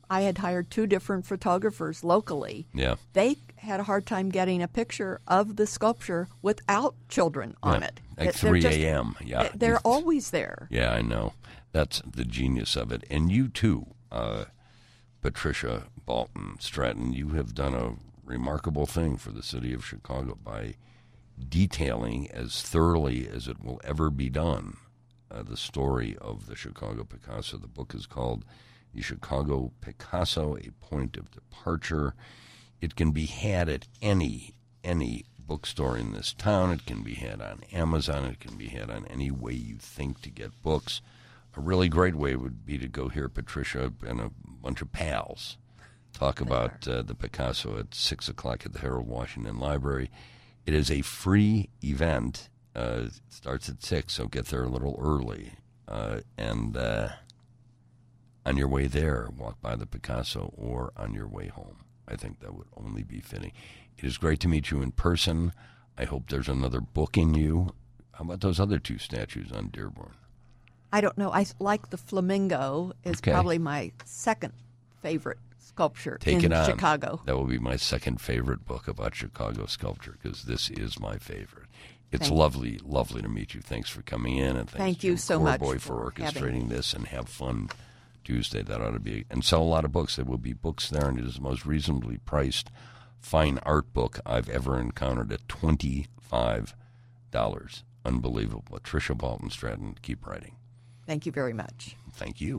Speaker 2: I had hired 2 different photographers locally.
Speaker 1: Yeah.
Speaker 2: They had a hard time getting a picture of the sculpture without children on it.
Speaker 1: Like
Speaker 2: They're
Speaker 1: 3
Speaker 2: just-
Speaker 1: a.m. Yeah.
Speaker 2: They're always there.
Speaker 1: Yeah, I know. That's the genius of it. And you, too, Patricia Balton Stratton, you have done a remarkable thing for the city of Chicago by detailing as thoroughly as it will ever be done the story of the Chicago Picasso. The book is called The Chicago Picasso, A Point of Departure. It can be had at any bookstore in this town. It can be had on Amazon. It can be had on any way you think to get books. A really great way would be to go hear Patricia and a bunch of pals talk about the Picasso at 6 o'clock at the Harold Washington Library. It is a free event. It starts at 6, so get there a little early. And on your way there, walk by the Picasso, or on your way home. I think that would only be fitting. It is great to meet you in person. I hope there's another book in you. How about those other 2 statues on Dearborn?
Speaker 2: I don't know. I like the flamingo is probably my second favorite sculpture
Speaker 1: Take
Speaker 2: in
Speaker 1: it on.
Speaker 2: Chicago.
Speaker 1: That will be my second favorite book about Chicago sculpture, because this is my favorite. It's
Speaker 2: Thank
Speaker 1: lovely to meet you. Thanks for coming in, and
Speaker 2: Thank
Speaker 1: thanks
Speaker 2: you
Speaker 1: to
Speaker 2: so much
Speaker 1: Corboy
Speaker 2: for
Speaker 1: for
Speaker 2: having
Speaker 1: orchestrating this, and have fun Tuesday. That ought to be, and sell a lot of books. There will be books there, and it is the most reasonably priced fine art book I've ever encountered at $25. Unbelievable. Patricia Balton Stratton, keep writing.
Speaker 2: Thank you very much.
Speaker 1: Thank you.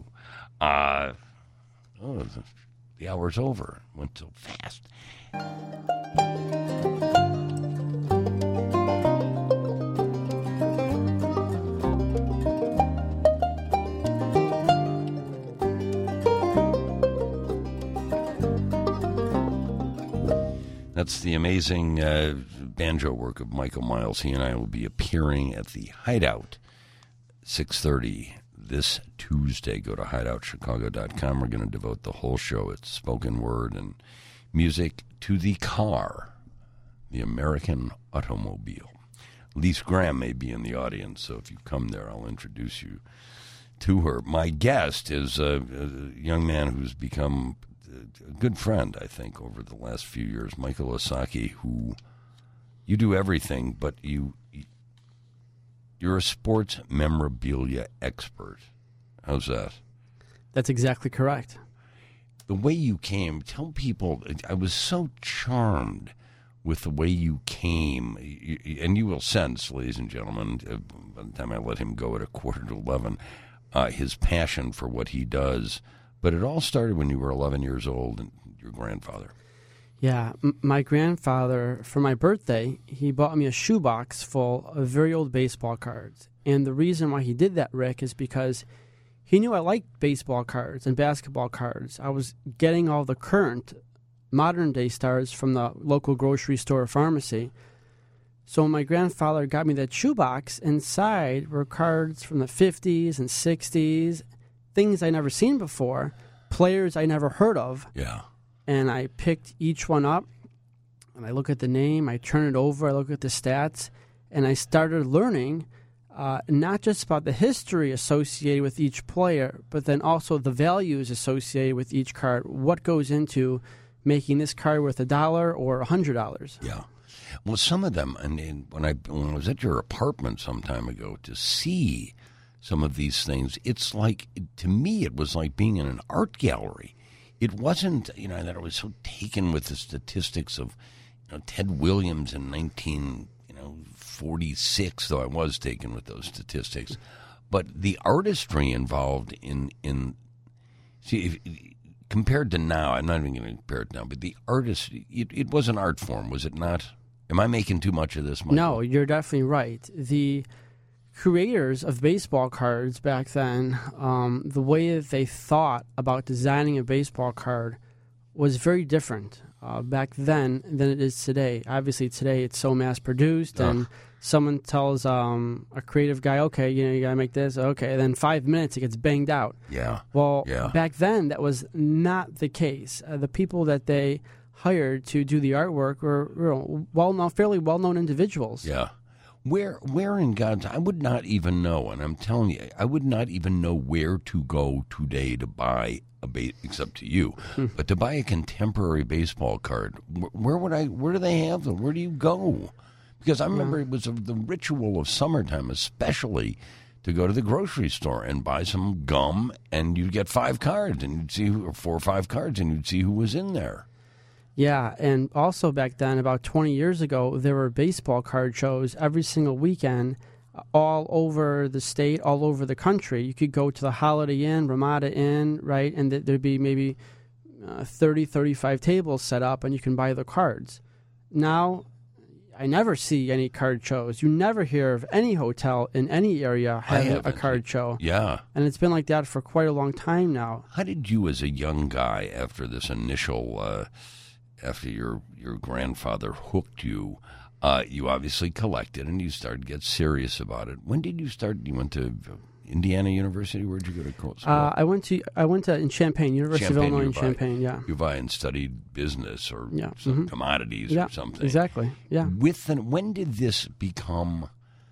Speaker 1: The hour's over. Went so fast. That's the amazing banjo work of Michael Miles. He and I will be appearing at the Hideout, 6:30 this Tuesday. Go to hideoutchicago.com. We're going to devote the whole show, it's spoken word and music, to the car, the American automobile. Lise Graham may be in the audience, so if you come there, I'll introduce you to her. My guest is a young man who's become a good friend, I think, over the last few years, Michael Osaki, who you do everything, but you're a sports memorabilia expert. How's that?
Speaker 10: That's exactly correct.
Speaker 1: The way you came, tell people, I was so charmed with the way you came, and you will sense, ladies and gentlemen, by the time I let him go at 11:15, his passion for what he does. But it all started when you were 11 years old and your grandfather.
Speaker 10: Yeah, my grandfather, for my birthday, he bought me a shoebox full of very old baseball cards. And the reason why he did that, Rick, is because he knew I liked baseball cards and basketball cards. I was getting all the current modern-day stars from the local grocery store or pharmacy. So when my grandfather got me that shoebox, inside were cards from the 50s and 60s, things I never seen before, players I never heard of.
Speaker 1: Yeah.
Speaker 10: And I picked each one up, and I look at the name, I turn it over, I look at the stats, and I started learning not just about the history associated with each player, but then also the values associated with each card. What goes into making this card worth $1 or $100?
Speaker 1: Yeah. Well, some of them, and when I was at your apartment some time ago to see some of these things, it's like, to me, it was like being in an art gallery. It wasn't, that I was so taken with the statistics of, Ted Williams in 1946, though I was taken with those statistics. But the artistry involved compared to now, I'm not even going to compare it now, but the artist, it was an art form, was it not? Am I making too much of this, Michael?
Speaker 10: No, you're definitely right. The creators of baseball cards back then, the way that they thought about designing a baseball card was very different back then than it is today. Obviously, today it's so mass-produced, and someone tells a creative guy, okay, you got to make this, okay, and then 5 minutes it gets banged out.
Speaker 1: Yeah.
Speaker 10: Well, back then that was not the case. The people that they hired to do the artwork were fairly well-known individuals.
Speaker 1: Yeah. Where in God's... I would not even know, and I'm telling you, I would not even know where to go today to buy except to you, but to buy a contemporary baseball card. Where do they have them? Where do you go? Because I remember it was the ritual of summertime, especially, to go to the grocery store and buy some gum, and you'd get 5 cards, and you'd see or 4 or 5 cards, and you'd see who was in there.
Speaker 10: Yeah, and also back then, about 20 years ago, there were baseball card shows every single weekend all over the state, all over the country. You could go to the Holiday Inn, Ramada Inn, right, and there'd be maybe 30, 35 tables set up, and you can buy the cards. Now, I never see any card shows. You never hear of any hotel in any area having a card show.
Speaker 1: Yeah.
Speaker 10: And it's been like that for quite a long time now.
Speaker 1: How did you, as a young guy, after this initial... after your grandfather hooked you, you obviously collected and you started to get serious about it. When did you start? You went to Indiana University? Where'd you go to school?
Speaker 10: I went to in Champaign, University of Illinois in Champaign. Yeah,
Speaker 1: Uvi, and studied business or commodities or something.
Speaker 10: Exactly. Yeah.
Speaker 1: When did this become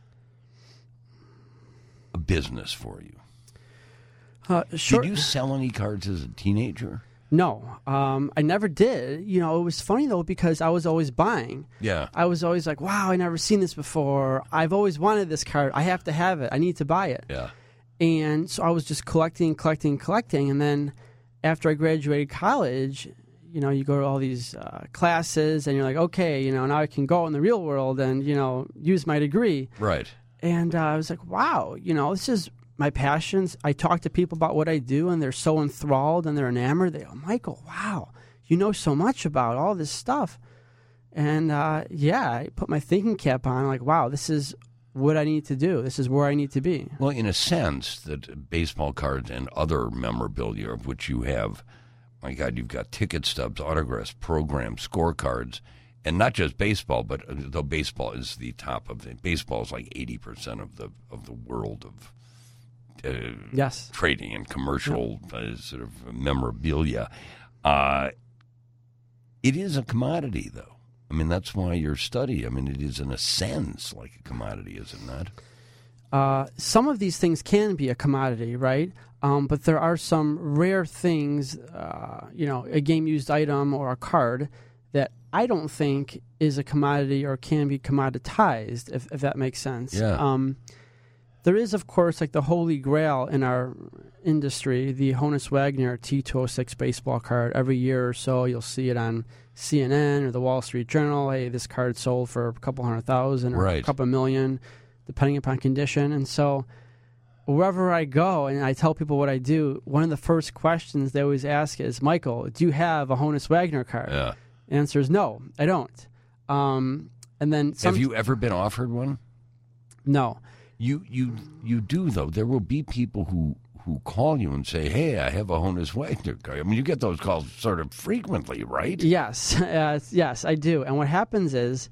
Speaker 1: a business for you? Did you sell any cards as a teenager?
Speaker 10: No, I never did. You know, it was funny, though, because I was always buying.
Speaker 1: Yeah.
Speaker 10: I was always like, wow, I never seen this before. I've always wanted this card. I have to have it. I need to buy it.
Speaker 1: Yeah.
Speaker 10: And so I was just collecting. And then after I graduated college, you know, you go to all these classes and you're like, okay, you know, now I can go in the real world and, you know, use my degree.
Speaker 1: Right.
Speaker 10: And I was like, wow, you know, this is my passions. I talk to people about what I do, and they're so enthralled and they're enamored. They go, Michael, wow, you know so much about all this stuff. And, I put my thinking cap on, like, wow, this is what I need to do. This is where I need to be.
Speaker 1: Well, in a sense, that baseball cards and other memorabilia of which you have, my God, you've got ticket stubs, autographs, programs, scorecards, and not just baseball, but though baseball is the top of the... Baseball is like 80% of the world of...
Speaker 10: yes,
Speaker 1: trading and commercial sort of memorabilia. It is a commodity, though. I mean, that's why your study, I mean, it is in a sense like a commodity, is it not?
Speaker 10: Some of these things can be a commodity, right? But there are some rare things, a game-used item or a card that I don't think is a commodity or can be commoditized, if that makes sense.
Speaker 1: Yeah.
Speaker 10: There is, of course, like the holy grail in our industry, the Honus Wagner T206 baseball card. Every year or so, you'll see it on CNN or the Wall Street Journal. Hey, this card sold for a couple $100,000 or a couple $1 million, depending upon condition. And so wherever I go and I tell people what I do, one of the first questions they always ask is, Michael, do you have a Honus Wagner card?
Speaker 1: Yeah.
Speaker 10: The answer is no, I don't. And then
Speaker 1: have you ever been offered one?
Speaker 10: No.
Speaker 1: You do, though. There will be people who call you and say, hey, I have a Honus Wagner card. I mean, you get those calls sort of frequently, right?
Speaker 10: Yes. Yes, I do. And what happens is,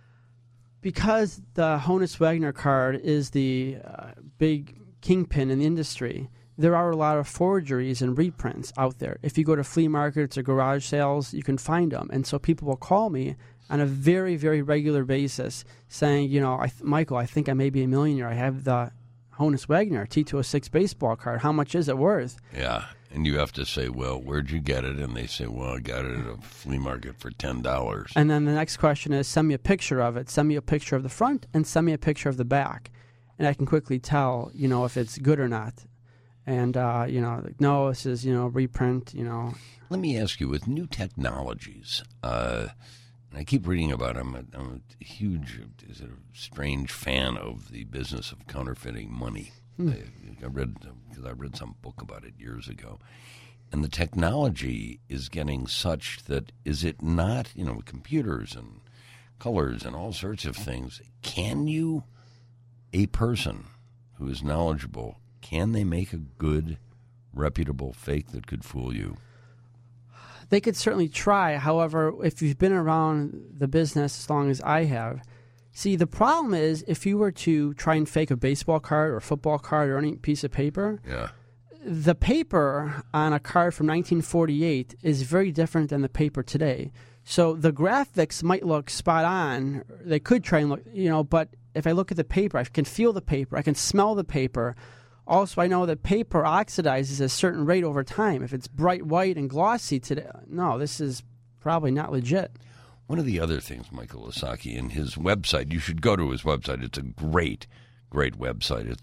Speaker 10: because the Honus Wagner card is the big kingpin in the industry, there are a lot of forgeries and reprints out there. If you go to flea markets or garage sales, you can find them. And so people will call me on a very, very regular basis saying, you know, Michael, I think I may be a millionaire. I have the Honus Wagner T206 baseball card. How much is it worth?
Speaker 1: Yeah. And you have to say, well, where'd you get it? And they say, well, I got it at a flea market for $10.
Speaker 10: And then the next question is, send me a picture of it. Send me a picture of the front and send me a picture of the back. And I can quickly tell, you know, if it's good or not. And, no, this is, reprint,
Speaker 1: Let me ask you, with new technologies, and I keep reading about them. I'm a huge, strange fan of the business of counterfeiting money. I read some book about it years ago. And the technology is getting such that, is it not, computers and colors and all sorts of things, can you, a person who is knowledgeable, can they make a good, reputable fake that could fool you?
Speaker 10: They could certainly try. However, if you've been around the business as long as I have, see, the problem is if you were to try and fake a baseball card or a football card or any piece of paper, the paper on a card from 1948 is very different than the paper today. So the graphics might look spot on. They could try and look, but if I look at the paper, I can feel the paper, I can smell the paper. Also, I know that paper oxidizes at a certain rate over time. If it's bright white and glossy today, no, this is probably not legit.
Speaker 1: One of the other things, Michael Lasaki, in his website, you should go to his website. It's a great website. It's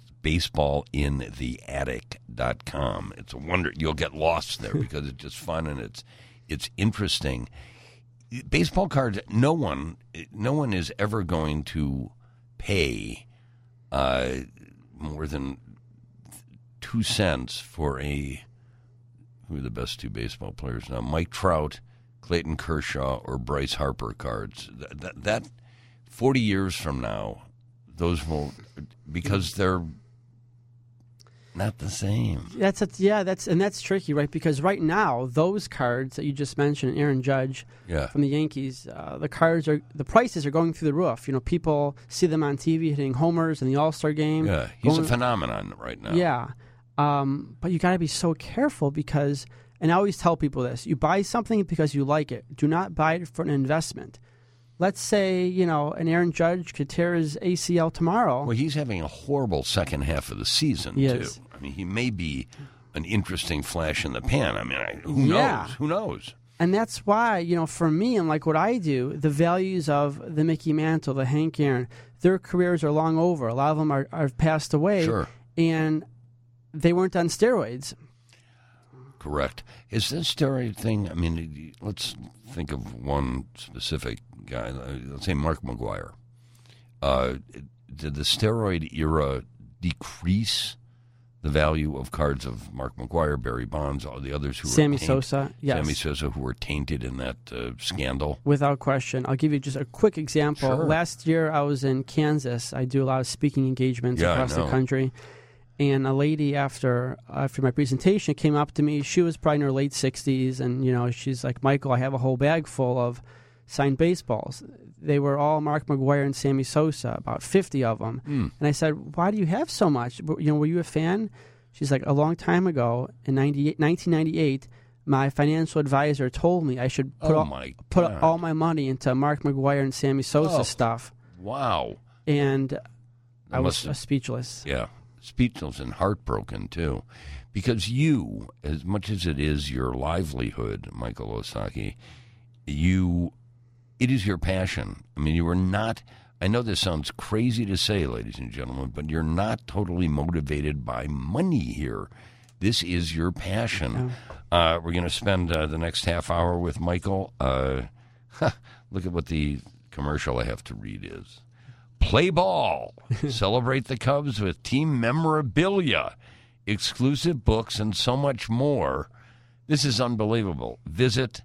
Speaker 1: baseballintheattic.com. It's a wonder. You'll get lost there because it's just fun and it's interesting. Baseball cards, no one is ever going to pay more than 2 cents for who are the best 2 baseball players now? Mike Trout, Clayton Kershaw, or Bryce Harper cards. That 40 years from now, those will, because they're not the same.
Speaker 10: That's tricky, right? Because right now, those cards that you just mentioned, Aaron Judge from the Yankees, the prices are going through the roof. People see them on TV hitting homers in the All-Star game.
Speaker 1: Yeah, he's a phenomenon right now.
Speaker 10: Yeah, but you got to be so careful because, and I always tell people this: you buy something because you like it. Do not buy it for an investment. Let's say, an Aaron Judge could tear his ACL tomorrow.
Speaker 1: Well, he's having a horrible second half of the season, too. I mean, he may be an interesting flash in the pan. I mean, who knows? Who knows?
Speaker 10: And that's why, for me and like what I do, the values of the Mickey Mantle, the Hank Aaron, their careers are long over. A lot of them are passed away.
Speaker 1: Sure.
Speaker 10: And they weren't on steroids.
Speaker 1: Correct. Is this steroid thing, I mean, let's think of one specific guy. Let's say Mark McGwire. Did the steroid era decrease the value of cards of Mark McGwire, Barry Bonds, all the others who
Speaker 10: Sammy Sosa, yes.
Speaker 1: Sammy Sosa, who were tainted in that scandal?
Speaker 10: Without question. I'll give you just a quick example.
Speaker 1: Sure.
Speaker 10: Last year I was in Kansas. I do a lot of speaking engagements across the country. And a lady after my presentation came up to me. She was probably in her late 60s, and she's like, "Michael, I have a whole bag full of signed baseballs." They were all Mark McGwire and Sammy Sosa, about 50 of them. And I said, "Why do you have so much? Were you a fan?" She's like, "A long time ago, in 1998, my financial advisor told me I should put all my money into Mark McGwire and Sammy Sosa stuff."
Speaker 1: Wow!
Speaker 10: And I was speechless.
Speaker 1: Yeah. Speechless and heartbroken, too. Because you, as much as it is your livelihood, Michael Lasaki, it is your passion. I mean, you are not, I know this sounds crazy to say, ladies and gentlemen, but you're not totally motivated by money here. This is your passion. We're going to spend the next half hour with Michael. Look at what the commercial I have to read is. Play ball. Celebrate the Cubs with team memorabilia, exclusive books, and so much more. This is unbelievable. Visit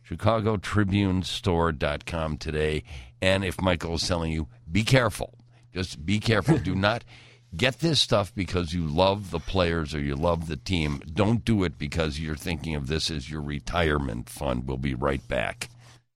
Speaker 1: ChicagoTribuneStore.com today. And if Michael is telling you, be careful. Just be careful. Do not get this stuff because you love the players or you love the team. Don't do it because you're thinking of this as your retirement fund. We'll be right back.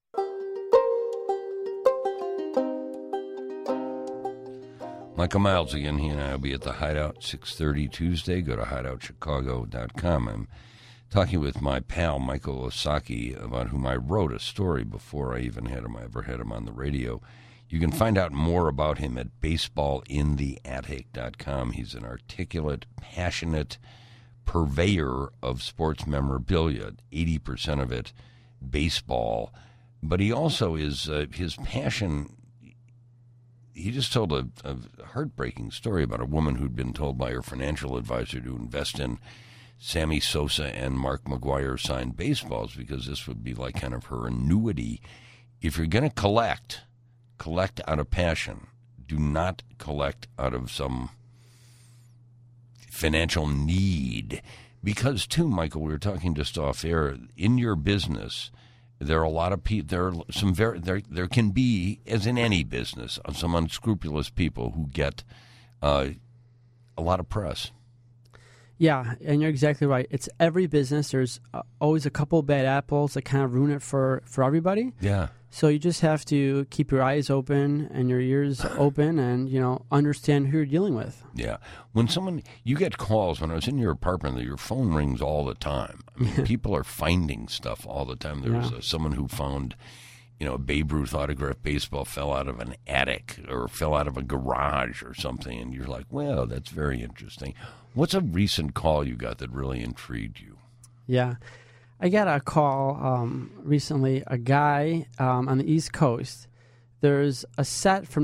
Speaker 1: Michael Miles again. He and I will be at the Hideout 6:30 Tuesday. Go to hideoutchicago.com. I'm talking with my pal Michael Lasaki, about whom I wrote a story before I even ever had him on the radio. You can find out more about him at baseballintheattic.com. He's an articulate, passionate purveyor of sports memorabilia, 80% of it baseball. But he also is, his passion... He just told a heartbreaking story about a woman who'd been told by her financial advisor to invest in Sammy Sosa and Mark McGwire signed baseballs because this would be like kind of her annuity. If you're going to collect out of passion. Do not collect out of some financial need. Because, too, Michael, we were talking just off air, in your business... There are a lot of people. There can be, as in any business, some unscrupulous people who get a lot of press.
Speaker 10: Yeah, and you're exactly right. It's every business. There's always a couple of bad apples that kind of ruin it for everybody.
Speaker 1: Yeah.
Speaker 10: So you just have to keep your eyes open and your ears open and, understand who you're dealing with.
Speaker 1: Yeah. When you get calls, when I was in your apartment, your phone rings all the time. I mean, people are finding stuff all the time. There was someone who found a Babe Ruth autographed baseball fell out of an attic or fell out of a garage or something, and you're like, well, that's very interesting. What's a recent call you got that really intrigued you?
Speaker 10: Yeah. I got a call recently, a guy on the East Coast. There's a set from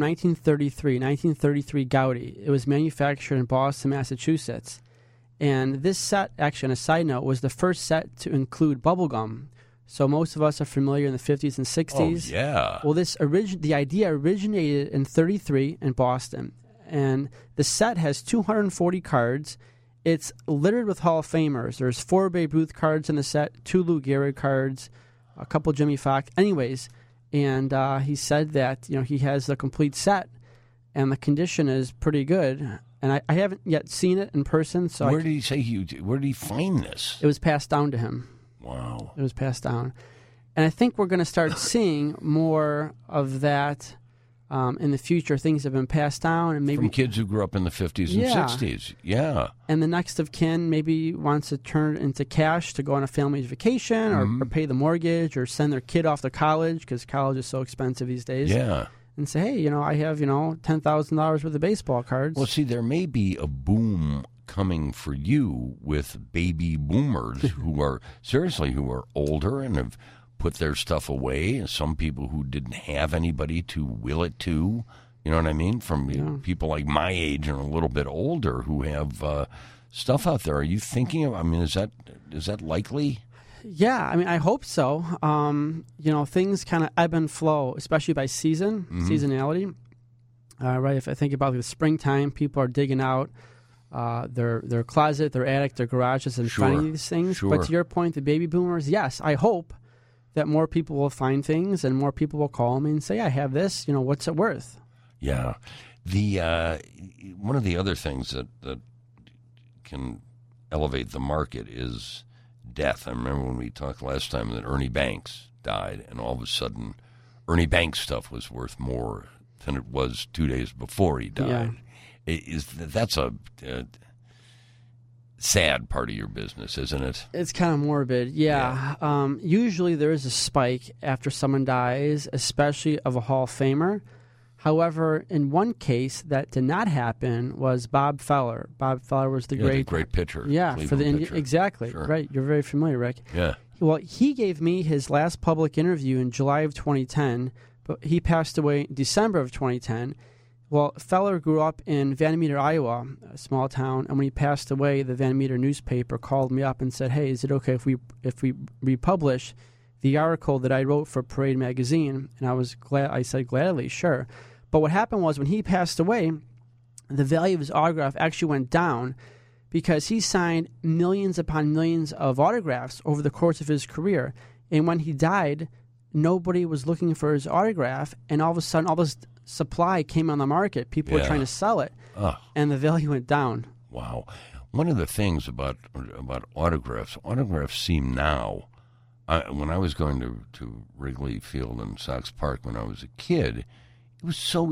Speaker 10: 1933 Gaudi. It was manufactured in Boston, Massachusetts. And this set, actually, on a side note, was the first set to include bubblegum. So most of us are familiar in the 50s and 60s.
Speaker 1: Oh, yeah.
Speaker 10: Well, the idea originated in 33 in Boston. And the set has 240 cards. It's littered with Hall of Famers. There's 4 Babe Ruth cards in the set, 2 Lou Gehrig cards, a couple Jimmy Fox. Anyways, and he said that he has the complete set, and the condition is pretty good. And I haven't yet seen it in person. So
Speaker 1: where did he say where did he find this?
Speaker 10: It was passed down to him.
Speaker 1: Wow.
Speaker 10: It was passed down. And I think we're going to start seeing more of that in the future. Things have been passed down. And maybe
Speaker 1: from kids who grew up in the 50s and 60s. Yeah.
Speaker 10: And the next of kin maybe wants to turn it into cash to go on a family's vacation or pay the mortgage or send their kid off to college because college is so expensive these days.
Speaker 1: Yeah.
Speaker 10: And say, hey, I have, $10,000 worth of baseball cards.
Speaker 1: Well, see, there may be a boom coming for you with baby boomers who are older and have put their stuff away. And some people who didn't have anybody to will it to, you know what I mean? From people like my age and a little bit older who have stuff out there. Are you thinking of? I mean, is that likely?
Speaker 10: Yeah, I mean, I hope so. Things kind of ebb and flow, especially by seasonality. Right, if I think about the springtime, people are digging out their closet, their attic, their garages, and finding these things.
Speaker 1: Sure.
Speaker 10: But to your point, the baby boomers, yes, I hope that more people will find things and more people will call me and say, I have this, what's it worth?
Speaker 1: Yeah. One of the other things that can elevate the market is death. I remember when we talked last time that Ernie Banks died, and all of a sudden Ernie Banks stuff was worth more than it was 2 days before he died. Yeah. That's a sad part of your business, isn't it?
Speaker 10: It's kind of morbid, yeah. Usually there is a spike after someone dies, especially of a Hall of Famer. However, in one case that did not happen was Bob Feller. Bob Feller was the
Speaker 1: great pitcher.
Speaker 10: Yeah,
Speaker 1: Cleveland
Speaker 10: for the Indians.
Speaker 1: pitcher.
Speaker 10: Exactly.
Speaker 1: Sure.
Speaker 10: Right. You're very familiar, Rick.
Speaker 1: Yeah.
Speaker 10: Well, he gave me his last public interview in July of 2010, but he passed away in December of 2010. Well, Feller grew up in Van Meter, Iowa, a small town, and when he passed away, the Van Meter newspaper called me up and said, hey, is it okay if we republish the article that I wrote for Parade magazine? And I said, gladly, sure. But what happened was when he passed away, the value of his autograph actually went down because he signed millions upon millions of autographs over the course of his career. And when he died, nobody was looking for his autograph, and all of a sudden all this supply came on the market. People were trying to sell it, and the value went down.
Speaker 1: Wow. One of the things about autographs seem now, when I was going to Wrigley Field and Sox Park when I was a kid, it was so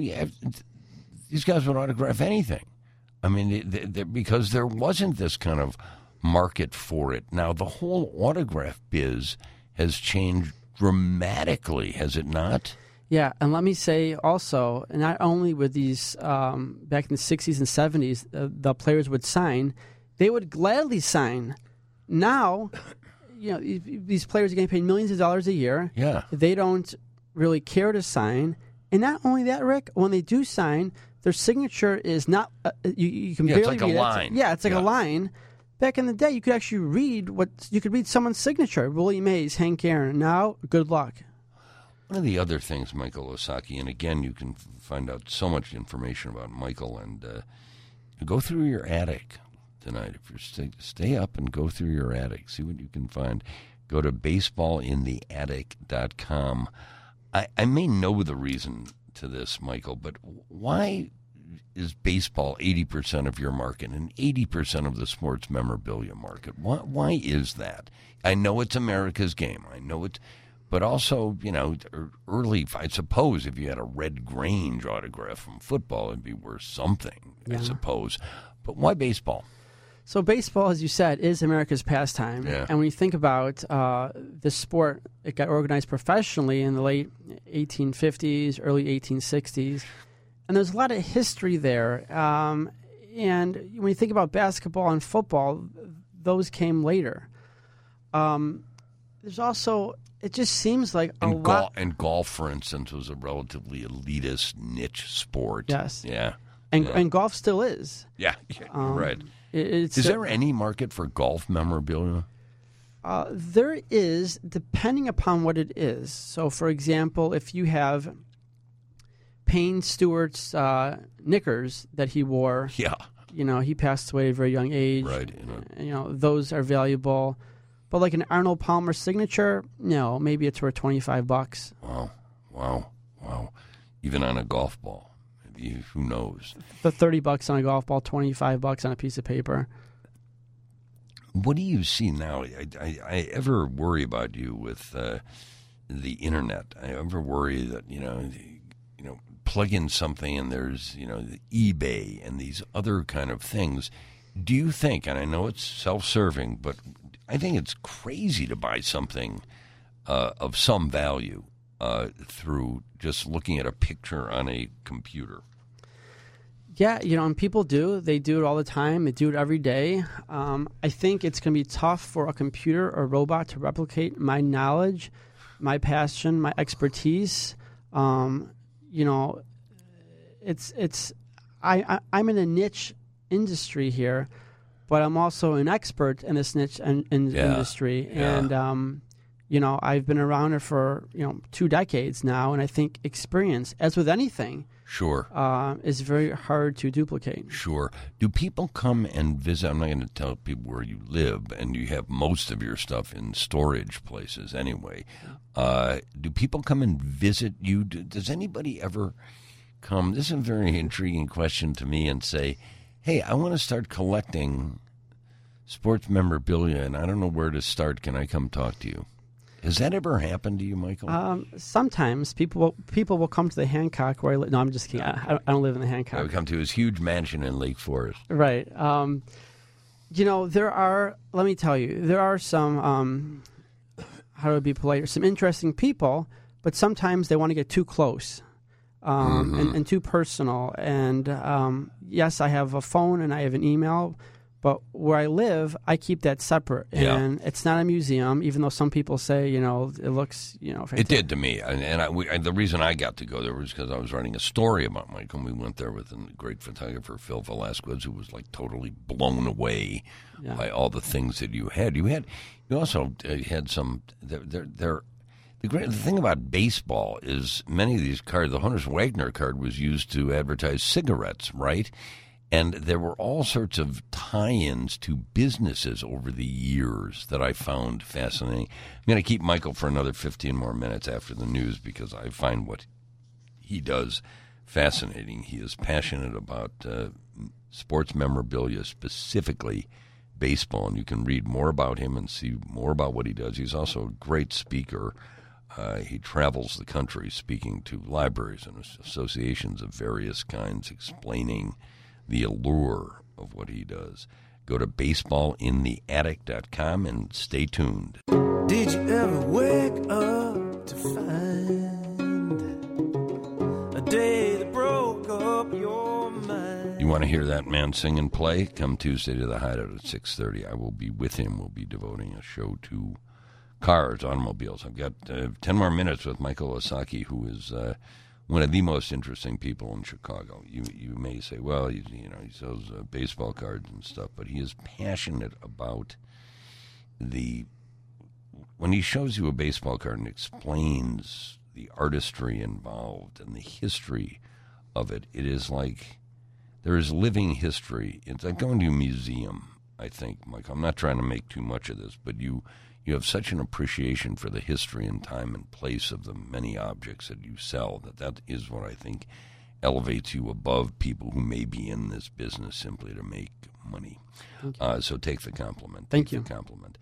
Speaker 1: these guys would autograph anything. I mean, because there wasn't this kind of market for it. Now, the whole autograph biz has changed dramatically, has it not?
Speaker 10: Yeah, and let me say also, not only with these, back in the 60s and 70s, the players would sign, they would gladly sign. Now, these players are getting paid millions of dollars a year.
Speaker 1: Yeah.
Speaker 10: They don't really care to sign. And not only that, Rick, when they do sign, their signature is not, you can barely read it.
Speaker 1: It's like a line.
Speaker 10: It's like a line. Back in the day, you could actually read someone's signature. Willie Mays, Hank Aaron. Now, good luck.
Speaker 1: One of the other things, Michael Osaki, and again, you can find out so much information about Michael, and go through your attic tonight. If you're stay up and go through your attic, see what you can find. Go to baseballintheattic.com. I may know the reason to this, Michael, but why is baseball 80% of your market and 80% of the sports memorabilia market? Why is that? I know it's America's game. I know it, but also, early, I suppose if you had a Red Grange autograph from football, it'd be worth something, I suppose. But why baseball?
Speaker 10: So baseball, as you said, is America's pastime.
Speaker 1: Yeah.
Speaker 10: And when you think about this sport, it got organized professionally in the late 1850s, early 1860s. And there's a lot of history there. And when you think about basketball and football, those came later. There's also, it just seems like a lot.
Speaker 1: And golf, for instance, was a relatively elitist niche sport.
Speaker 10: Yes.
Speaker 1: Yeah.
Speaker 10: And golf still is.
Speaker 1: Yeah, right.
Speaker 10: Is
Speaker 1: there any market for golf memorabilia?
Speaker 10: There is, depending upon what it is. So, for example, if you have Payne Stewart's knickers that he wore, he passed away at a very young age.
Speaker 1: Right.
Speaker 10: Those are valuable. But like an Arnold Palmer signature, no, maybe it's worth $25.
Speaker 1: Wow. Even on a golf ball. Who knows?
Speaker 10: The $30 on a golf ball, $25 on a piece of paper.
Speaker 1: What do you see now? I ever worry about you with the internet. I ever worry that plug in something and there's the eBay and these other kind of things. Do you think? And I know it's self-serving, but I think it's crazy to buy something of some value through just looking at a picture on a computer.
Speaker 10: Yeah, and people do. They do it all the time. They do it every day. I think it's going to be tough for a computer or robot to replicate my knowledge, my passion, my expertise. I'm in a niche industry here, but I'm also an expert in this niche industry.
Speaker 1: Yeah.
Speaker 10: And, I've been around it for, 2 decades now, and I think experience, as with anything, is very hard to duplicate.
Speaker 1: Sure. Do people come and visit? I'm not going to tell people where you live, and you have most of your stuff in storage places anyway. Do people come and visit you? Does anybody ever come? This is a very intriguing question to me, and say, hey, I want to start collecting sports memorabilia, and I don't know where to start. Can I come talk to you? Has that ever happened to you, Michael?
Speaker 10: Sometimes people will come to the Hancock where I live. No, I'm just kidding. I don't live in the Hancock.
Speaker 1: I would come to his huge mansion in Lake Forest.
Speaker 10: Right. There are, let me tell you, there are some, how do I be polite, some interesting people, but sometimes they want to get too close and too personal. And yes, I have a phone and I have an email, but where I live, I keep that separate. And it's not a museum, even though some people say, it looks, fantastic.
Speaker 1: It did to me. And the reason I got to go there was because I was writing a story about Michael, and we went there with a great photographer, Phil Velasquez, who was like totally blown away by all the things that you had. You also had some, the thing about baseball is many of these cards, the Honus Wagner card was used to advertise cigarettes, right? And there were all sorts of tie-ins to businesses over the years that I found fascinating. I'm going to keep Michael for another 15 more minutes after the news because I find what he does fascinating. He is passionate about sports memorabilia, specifically baseball, and you can read more about him and see more about what he does. He's also a great speaker. He travels the country speaking to libraries and associations of various kinds, explaining the allure of what he does. Go to baseballintheattic.com and stay tuned.
Speaker 11: Did you ever wake up to find a day that broke up your mind?
Speaker 1: You want to hear that man sing and play? Come Tuesday to the Hideout at 6:30. I will be with him. We'll be devoting a show to cars, automobiles. I've got 10 more minutes with Michael Osaki, who is one of the most interesting people in Chicago. You may say, well, he sells baseball cards and stuff, but he is passionate about when he shows you a baseball card and explains the artistry involved and the history of it, it is like there is living history. It's like going to a museum, I think, Michael. I'm not trying to make too much of this, but you have such an appreciation for the history and time and place of the many objects that you sell that is what I think elevates you above people who may be in this business simply to make money. So take the compliment.
Speaker 10: Thank you.
Speaker 1: The compliment.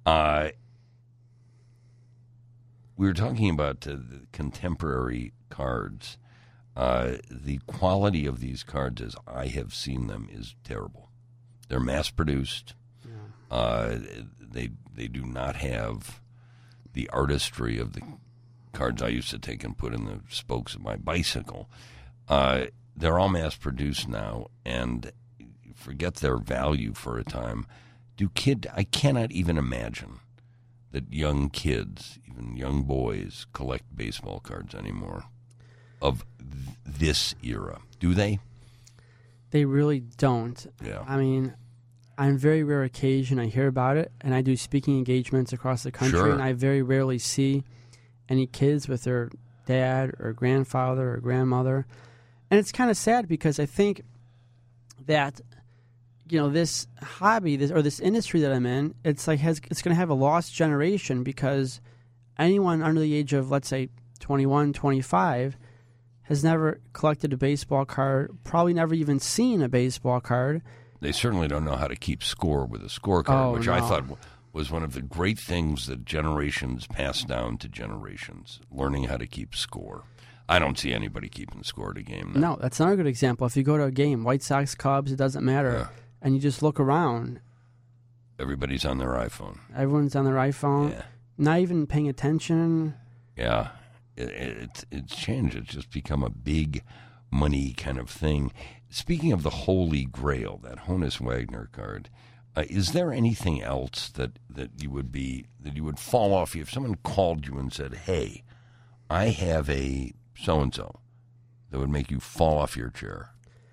Speaker 1: We were talking about the contemporary cards. The quality of these cards, as I have seen them, is terrible. They're mass-produced. Yeah. They do not have the artistry of the cards I used to take and put in the spokes of my bicycle. They're all mass-produced now, and forget their value for a time. I cannot even imagine that young kids, even young boys, collect baseball cards anymore of this era. Do they?
Speaker 10: They really don't.
Speaker 1: Yeah.
Speaker 10: I mean, on very rare occasion I hear about it, and I do speaking engagements across the country,
Speaker 1: Sure.
Speaker 10: and I very rarely see any kids with their dad or grandfather or grandmother. And it's kind of sad because I think that, this hobby, this industry that I'm in, it's going to have a lost generation because anyone under the age of, let's say, 21, 25 has never collected a baseball card, probably never even seen a baseball card.
Speaker 1: They certainly don't know how to keep score with a scorecard, which I thought was one of the great things that generations pass down to generations, learning how to keep score. I don't see anybody keeping score at a game now.
Speaker 10: No, that's another good example. If you go to a game, White Sox, Cubs, it doesn't matter, and you just look around.
Speaker 1: Everybody's on their iPhone.
Speaker 10: Everyone's on their iPhone, not even paying attention.
Speaker 1: Yeah, it's changed. It's just become a big money kind of thing. Speaking of the Holy Grail, that Honus Wagner card, is there anything else that you would fall off if someone called you and said, "Hey, I have a so-and-so," that would make you fall off your chair?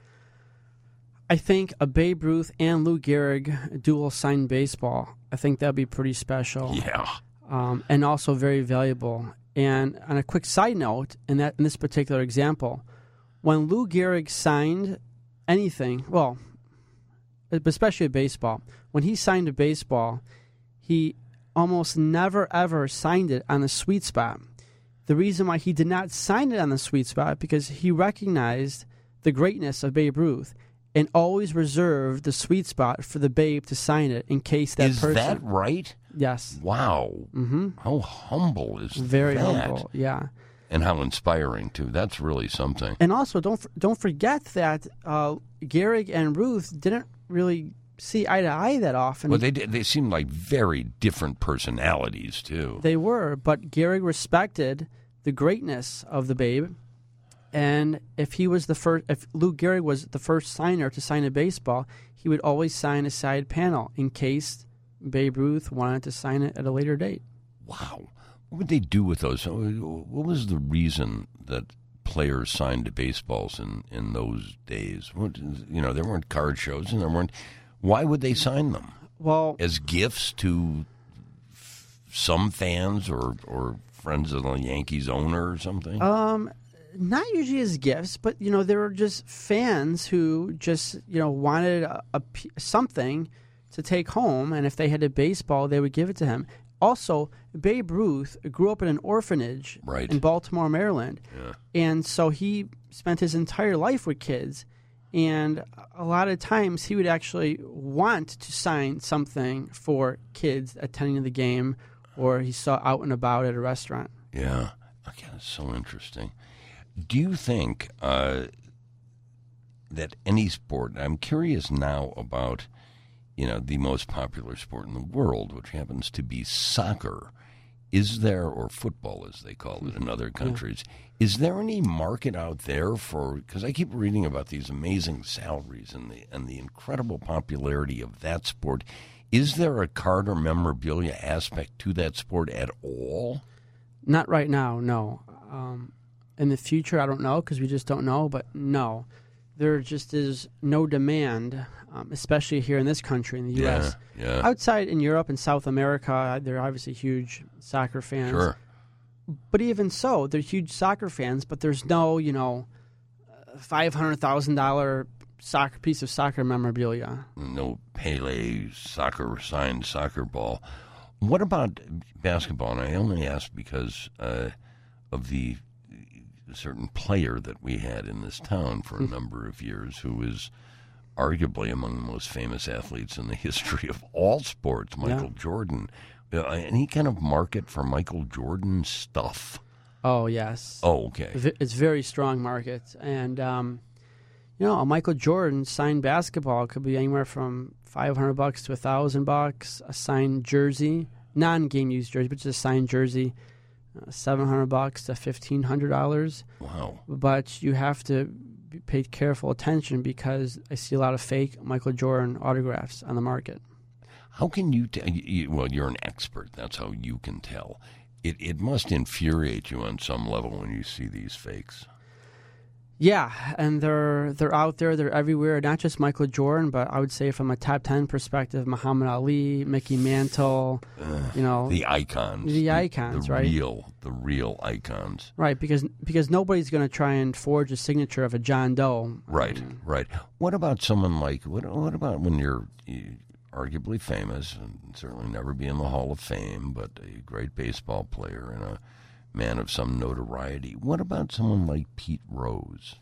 Speaker 10: I think a Babe Ruth and Lou Gehrig dual signed baseball. I think that'd be pretty special.
Speaker 1: Yeah.
Speaker 10: And also very valuable. And on a quick side note, in this particular example, when Lou Gehrig signed anything, well, especially a baseball, when he signed a baseball, he almost never ever signed it on the sweet spot. The reason why he did not sign it on the sweet spot because he recognized the greatness of Babe Ruth and always reserved the sweet spot for the Babe to sign it in case that person...
Speaker 1: Is that right?
Speaker 10: Yes.
Speaker 1: Wow.
Speaker 10: Mm-hmm.
Speaker 1: How humble is
Speaker 10: Very
Speaker 1: that?
Speaker 10: humble, yeah.
Speaker 1: And how inspiring, too. That's really something.
Speaker 10: And also, don't forget that Gehrig and Ruth didn't really see eye to eye that often.
Speaker 1: Well, they seemed like very different personalities, too.
Speaker 10: They were, but Gehrig respected the greatness of the Babe. And if Lou Gehrig was the first signer to sign a baseball, he would always sign a side panel in case Babe Ruth wanted to sign it at a later date.
Speaker 1: Wow. What would they do with those? What was the reason that players signed baseballs in those days? There weren't card shows, and there weren't. Why would they sign them?
Speaker 10: Well,
Speaker 1: as gifts to some fans or friends of the Yankees owner or something?
Speaker 10: Not usually as gifts, but there were just fans who just wanted something to take home, and if they had a baseball, they would give it to him. Also, Babe Ruth grew up in an orphanage in Baltimore, Maryland, and so he spent his entire life with kids, and a lot of times he would actually want to sign something for kids attending the game or he saw out and about at a restaurant.
Speaker 1: Yeah. Okay, that's so interesting. Do you think that any sport, I'm curious now about, the most popular sport in the world, which happens to be soccer, or football as they call it in other countries, is there any market out there because I keep reading about these amazing salaries and the incredible popularity of that sport. Is there a card or memorabilia aspect to that sport at all?
Speaker 10: Not right now, no. In the future, I don't know because we just don't know, but no. There just is no demand, especially here in this country, in the U.S.
Speaker 1: Yeah.
Speaker 10: Outside in Europe and South America, they're obviously huge soccer fans.
Speaker 1: Sure.
Speaker 10: But even so, they're huge soccer fans, but there's no, $500,000 piece of soccer memorabilia.
Speaker 1: No Pele signed soccer ball. What about basketball? And I only ask because of the certain player that we had in this town for a number of years who is arguably among the most famous athletes in the history of all sports, Michael Jordan. Any kind of market for Michael Jordan stuff?
Speaker 10: Oh, yes.
Speaker 1: Oh, okay.
Speaker 10: It's very strong market. And, a Michael Jordan signed basketball could be anywhere from $500 to $1,000. A signed jersey, non-game use jersey, but just a signed jersey, $700 to $1,500.
Speaker 1: Wow!
Speaker 10: But you have to pay careful attention because I see a lot of fake Michael Jordan autographs on the market.
Speaker 1: How can you well, you're an expert. That's how you can tell. It must infuriate you on some level when you see these fakes.
Speaker 10: Yeah, and they're out there. They're everywhere. Not just Michael Jordan, but I would say from a top 10 perspective, Muhammad Ali, Mickey Mantle,
Speaker 1: the icons,
Speaker 10: the icons, right?
Speaker 1: The real icons,
Speaker 10: right? Because nobody's going to try and forge a signature of a John Doe,
Speaker 1: right? Right. What about someone like what about when you're arguably famous and certainly never be in the Hall of Fame, but a great baseball player and a man of some notoriety? What about someone like Pete Rose?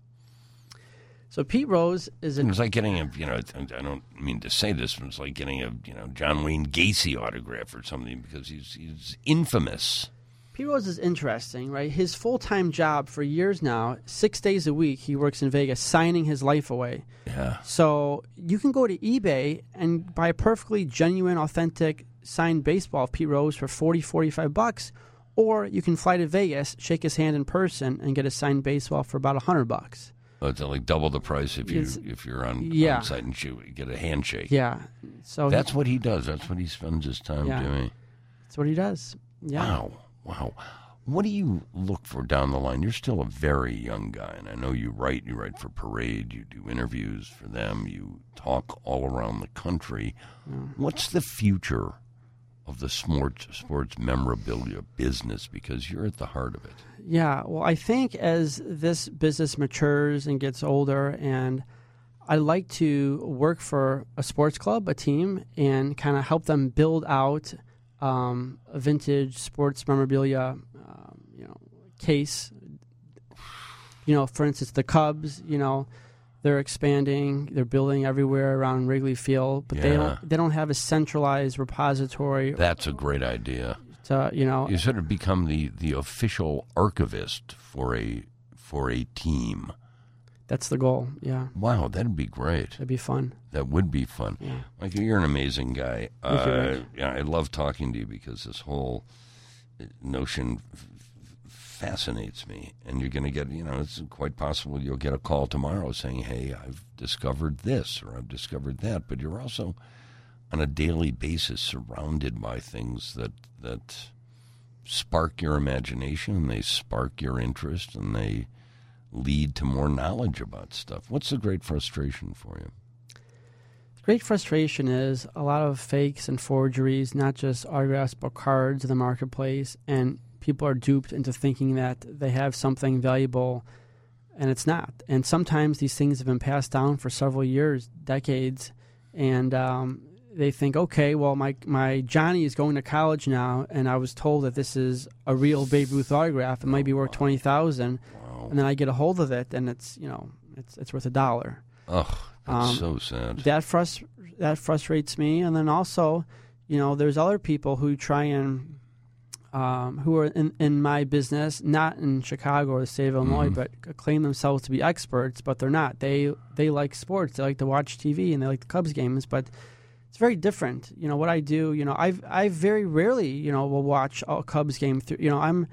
Speaker 10: So Pete Rose is...
Speaker 1: It's like getting a, I don't mean to say this, but it's like getting a, John Wayne Gacy autograph or something because he's infamous.
Speaker 10: Pete Rose is interesting, right? His full-time job for years now, 6 days a week, he works in Vegas, signing his life away.
Speaker 1: Yeah.
Speaker 10: So you can go to eBay and buy a perfectly genuine, authentic signed baseball of Pete Rose for $40-$45, or you can fly to Vegas, shake his hand in person, and get a signed baseball for about $100.
Speaker 1: Oh, it's like double the price if you're on site and you get a handshake.
Speaker 10: Yeah. So
Speaker 1: that's what he does. That's what he spends his time doing.
Speaker 10: That's what he does. Yeah.
Speaker 1: Wow. What do you look for down the line? You're still a very young guy, and I know you write for Parade, you do interviews for them, you talk all around the country. What's the future of the sports memorabilia business? Because you're at the heart of it.
Speaker 10: Yeah, well, I think as this business matures and gets older, and I like to work for a sports club, a team, and kind of help them build out a vintage sports memorabilia, case. For instance, the Cubs, they're expanding, they're building everywhere around Wrigley Field, but they don't have a centralized repository.
Speaker 1: That's a great idea.
Speaker 10: You
Speaker 1: sort of become the official archivist for a team.
Speaker 10: That's the goal, yeah.
Speaker 1: Wow, that'd be great.
Speaker 10: That'd be fun.
Speaker 1: That would be fun.
Speaker 10: Yeah.
Speaker 1: Michael, you're an amazing guy.
Speaker 10: Thank you, Rick.
Speaker 1: I love talking to you because this whole notion fascinates me. And you're going to get, it's quite possible you'll get a call tomorrow saying, hey, I've discovered this or I've discovered that. But you're also on a daily basis surrounded by things that spark your imagination, and they spark your interest, and they lead to more knowledge about stuff. What's the great frustration for you?
Speaker 10: The great frustration is a lot of fakes and forgeries, not just autographs but cards in the marketplace, and people are duped into thinking that they have something valuable, and it's not. And sometimes these things have been passed down for several years, decades, and they think, okay, well, my Johnny is going to college now, and I was told that this is a real Babe Ruth autograph. It might be worth $20,000, and then I get a hold of it, and it's worth $1.
Speaker 1: Oh, that's so sad.
Speaker 10: That frustrates me, and then also, there's other people who try and who are in my business, not in Chicago or the state of Illinois, but claim themselves to be experts, but they're not. They like sports, they like to watch TV, and they like the Cubs games, but it's very different. What I do, I very rarely, will watch a Cubs game through.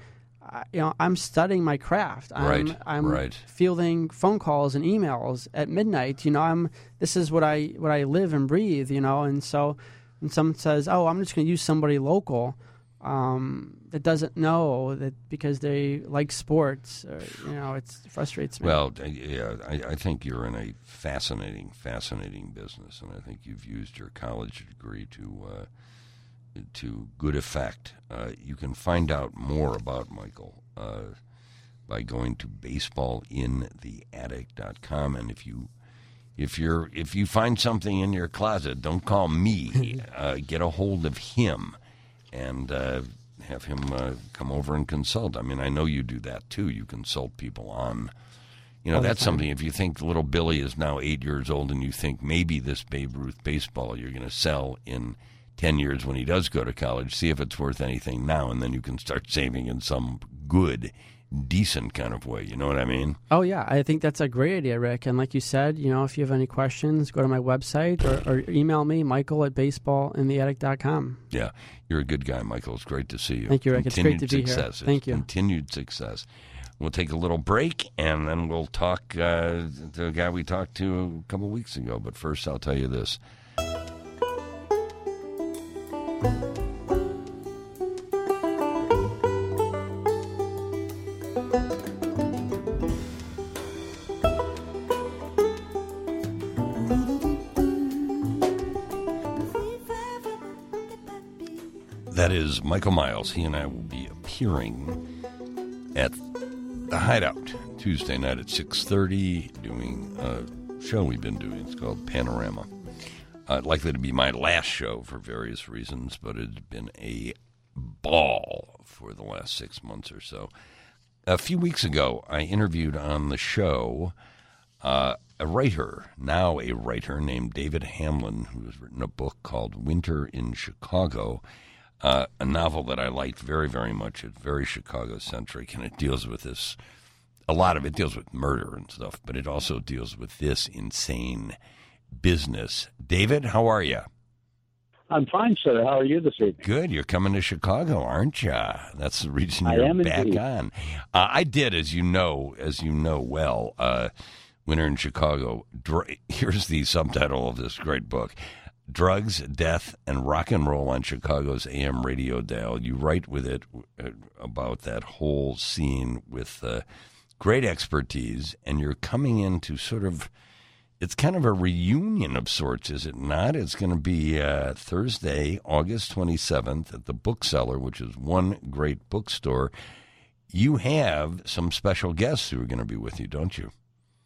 Speaker 10: I'm studying my craft. I'm fielding phone calls and emails at midnight. This is what I live and breathe. And so when someone says, "Oh, I'm just going to use somebody local," that doesn't know that because they like sports, it frustrates me.
Speaker 1: Well, I think you're in a fascinating business, and I think you've used your college degree to good effect. You can find out more about Michael by going to baseballintheattic.com, and if you find something in your closet, don't call me. Get a hold of him and have him come over and consult. I mean, I know you do that too. You consult people on, that's something. If you think little Billy is now 8 years old and you think maybe this Babe Ruth baseball you're going to sell in 10 years when he does go to college, see if it's worth anything now, and then you can start saving in some good decent kind of way. You know what I mean?
Speaker 10: Oh, yeah. I think that's a great idea, Rick. And like you said, if you have any questions, go to my website or email me, michael@baseballintheattic.com.
Speaker 1: Yeah. You're a good guy, Michael. It's great to see you.
Speaker 10: Thank you, Rick. It's great to be here. Thank you.
Speaker 1: Continued success. We'll take a little break, and then we'll talk to a guy we talked to a couple weeks ago. But first, I'll tell you this. That is Michael Miles. He and I will be appearing at the Hideout Tuesday night at 6:30 doing a show we've been doing. It's called Panorama. Likely to be my last show for various reasons, but it's been a ball for the last 6 months or so. A few weeks ago, I interviewed on the show a writer named David Hamlin, who has written a book called Winter in Chicago, a novel that I liked very, very much. It's very Chicago-centric, and it deals with this. A lot of it deals with murder and stuff, but it also deals with this insane business. David, how are you?
Speaker 12: I'm fine, sir. How are you this evening?
Speaker 1: Good. You're coming to Chicago, aren't you? That's the reason you're back on. I did, as you know well, Winter in Chicago. Here's the subtitle of this great book. Drugs, Death, and Rock and Roll on Chicago's AM radio dial. You write with it about that whole scene with great expertise, and you're coming into sort of, it's kind of a reunion of sorts, is it not? It's going to be Thursday, August 27th at the Bookseller, which is one great bookstore. You have some special guests who are going to be with you, don't you?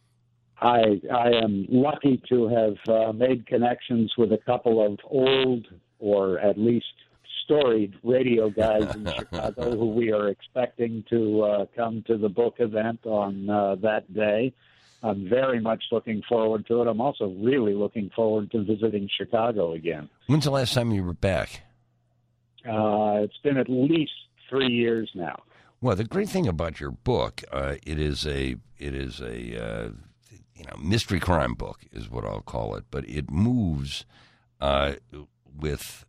Speaker 12: I am lucky to have made connections with a couple of old, or at least storied, radio guys in Chicago who we are expecting to come to the book event on that day. I'm very much looking forward to it. I'm also really looking forward to visiting Chicago again.
Speaker 1: When's the last time you were back?
Speaker 12: It's been at least 3 years now.
Speaker 1: Well, the great thing about your book, it is a mystery crime book is what I'll call it, but it moves with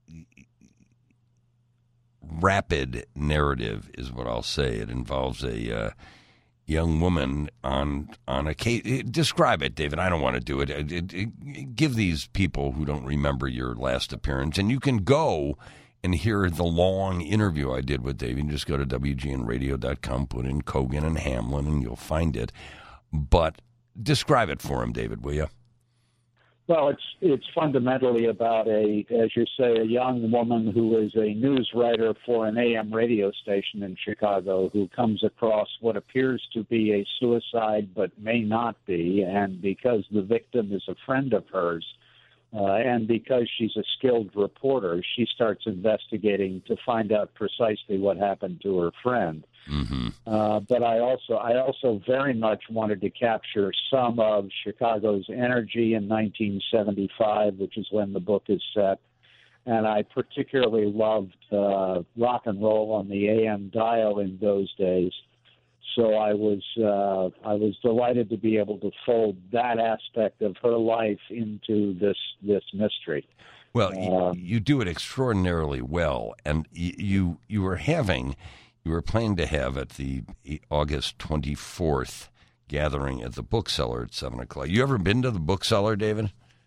Speaker 1: rapid narrative is what I'll say. It involves a young woman on a case. Describe it, David. I don't want to do it. Give these people who don't remember your last appearance, and you can go and hear the long interview I did with David. Just go to WGNradio.com, put in Kogan and Hamlin, and you'll find it. But describe it for him, David, will you?
Speaker 12: Well, it's fundamentally about as you say, a young woman who is a news writer for an AM radio station in Chicago who comes across what appears to be a suicide but may not be, and because the victim is a friend of hers, and because she's a skilled reporter, she starts investigating to find out precisely what happened to her friend.
Speaker 1: Mm-hmm.
Speaker 12: But I also very much wanted to capture some of Chicago's energy in 1975, which is when the book is set. And I particularly loved rock and roll on the AM dial in those days. So I was delighted to be able to fold that aspect of her life into this mystery.
Speaker 1: Well, you do it extraordinarily well, and you were planning to have at the August 24th gathering at the Bookseller at 7 o'clock. You ever been to the Bookseller, David?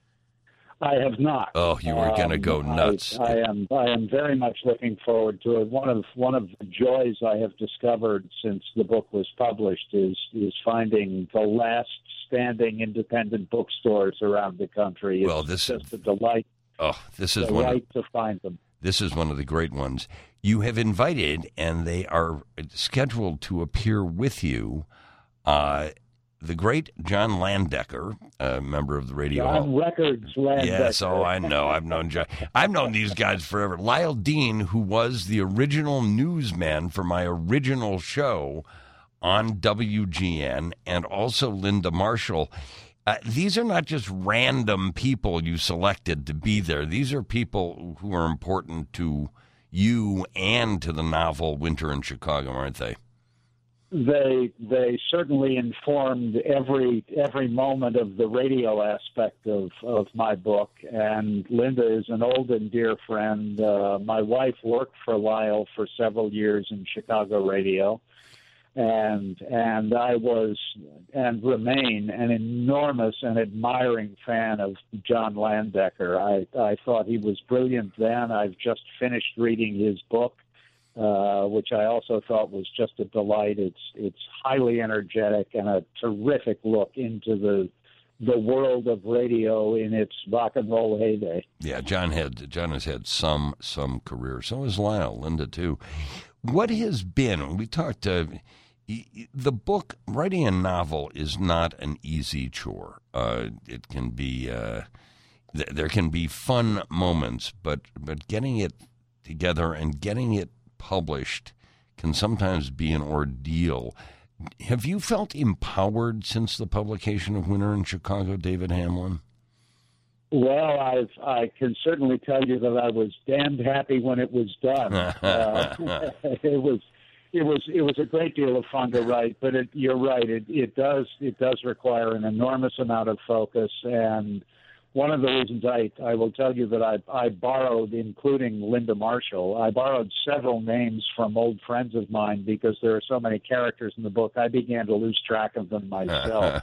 Speaker 12: I have not.
Speaker 1: Oh, you were going to go nuts.
Speaker 12: I am very much looking forward to it. One of the joys I have discovered since the book was published is finding the last standing independent bookstores around the country.
Speaker 1: Well,
Speaker 12: it's just a delight.
Speaker 1: Oh, this is
Speaker 12: to find them.
Speaker 1: This is one of the great ones. You have invited, and they are scheduled to appear with you, the great John Landecker, a member of the Radio
Speaker 12: John Records Landecker.
Speaker 1: Yes, I know. I've known John. I've known these guys forever. Lyle Dean, who was the original newsman for my original show on WGN, and also Linda Marshall. These are not just random people you selected to be there. These are people who are important to you and to the novel Winter in Chicago, aren't they?
Speaker 12: They certainly informed every moment of the radio aspect of my book. And Linda is an old and dear friend. My wife worked for Lyle for several years in Chicago radio, and I was and remain an enormous and admiring fan of John Landecker. I thought he was brilliant then. I've just finished reading his book, which I also thought was just a delight. It's highly energetic and a terrific look into the world of radio in its rock and roll heyday.
Speaker 1: Yeah, John has had some career. So has Lyle, Linda too. What has been? We talked. The book, writing a novel, is not an easy chore. It can be. There can be fun moments, but getting it together and getting it published can sometimes be an ordeal. Have you felt empowered since the publication of Winter in Chicago, David Hamlin?
Speaker 12: Well, I can certainly tell you that I was damned happy when it was done. It was a great deal of fun to write, but you're right. It does require an enormous amount of focus, and one of the reasons I will tell you that I borrowed, including Linda Marshall, I borrowed several names from old friends of mine because there are so many characters in the book. I began to lose track of them myself.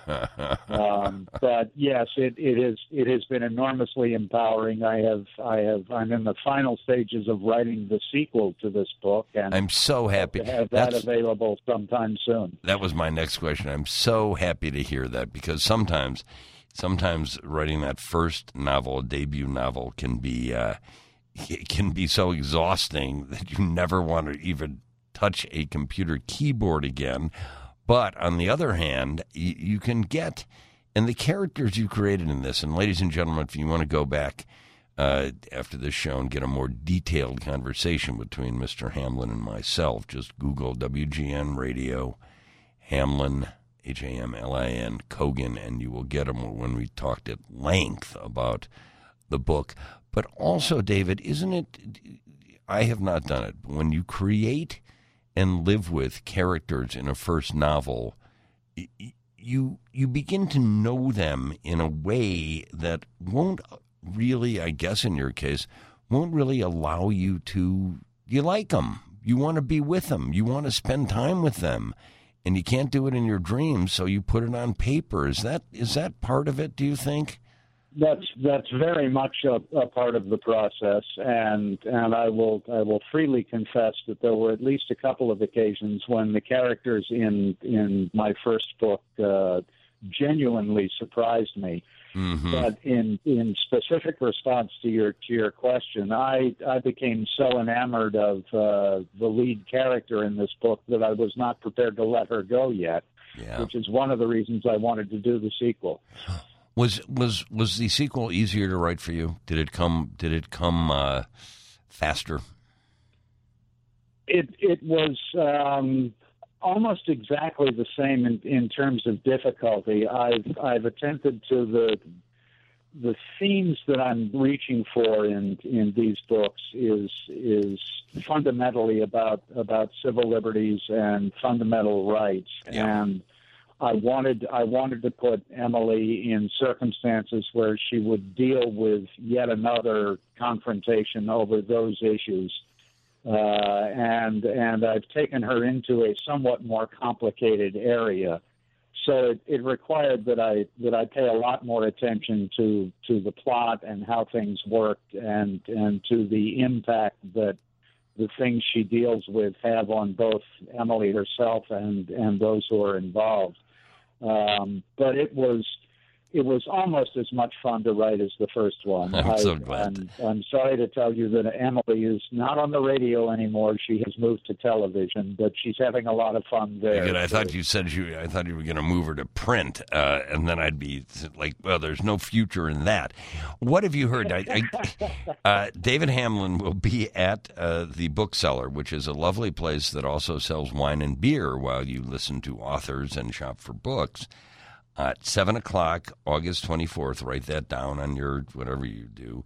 Speaker 12: But yes, it has been enormously empowering. I'm in the final stages of writing the sequel to this book, and
Speaker 1: I'm so happy
Speaker 12: to have that available sometime soon.
Speaker 1: That was my next question. I'm so happy to hear that, because sometimes writing that first novel, a debut novel, can be so exhausting that you never want to even touch a computer keyboard again. But on the other hand, you can get, and the characters you created in this, and ladies and gentlemen, if you want to go back after this show and get a more detailed conversation between Mr. Hamlin and myself, just Google WGN Radio, Hamlin, Hamlin, Cogan, and you will get them when we talked at length about the book. But also, David, isn't it, I have not done it, but when you create and live with characters in a first novel, you begin to know them in a way that won't really, I guess in your case, won't really allow you to, you like them, you want to be with them, you want to spend time with them. And you can't do it in your dreams, so you put it on paper. Is that part of it, do you think?
Speaker 12: That's very much a part of the process, and I will freely confess that there were at least a couple of occasions when the characters in my first book genuinely surprised me. Mm-hmm. But in specific response to your question, I became so enamored of the lead character in this book that I was not prepared to let her go yet, which is one of the reasons I wanted to do the sequel.
Speaker 1: Was the sequel easier to write for you? Did it come faster?
Speaker 12: It was almost exactly the same in terms of difficulty. I've attempted to the themes that I'm reaching for in these books is fundamentally about civil liberties and fundamental rights. Yeah. And I wanted to put Emily in circumstances where she would deal with yet another confrontation over those issues. And I've taken her into a somewhat more complicated area, so it required that I pay a lot more attention to the plot and how things worked, and to the impact that the things she deals with have on both Emily herself and those who are involved. But it was almost as much fun to write as the first one.
Speaker 1: I'm so glad.
Speaker 12: I'm sorry to tell you that Emily is not on the radio anymore. She has moved to television, but she's having a lot of fun there.
Speaker 1: Good. I thought you were going to move her to print, and then I'd be like, well, there's no future in that. What have you heard? David Hamlin will be at the Bookseller, which is a lovely place that also sells wine and beer while you listen to authors and shop for books. At 7 o'clock, August 24th, write that down on your whatever you do.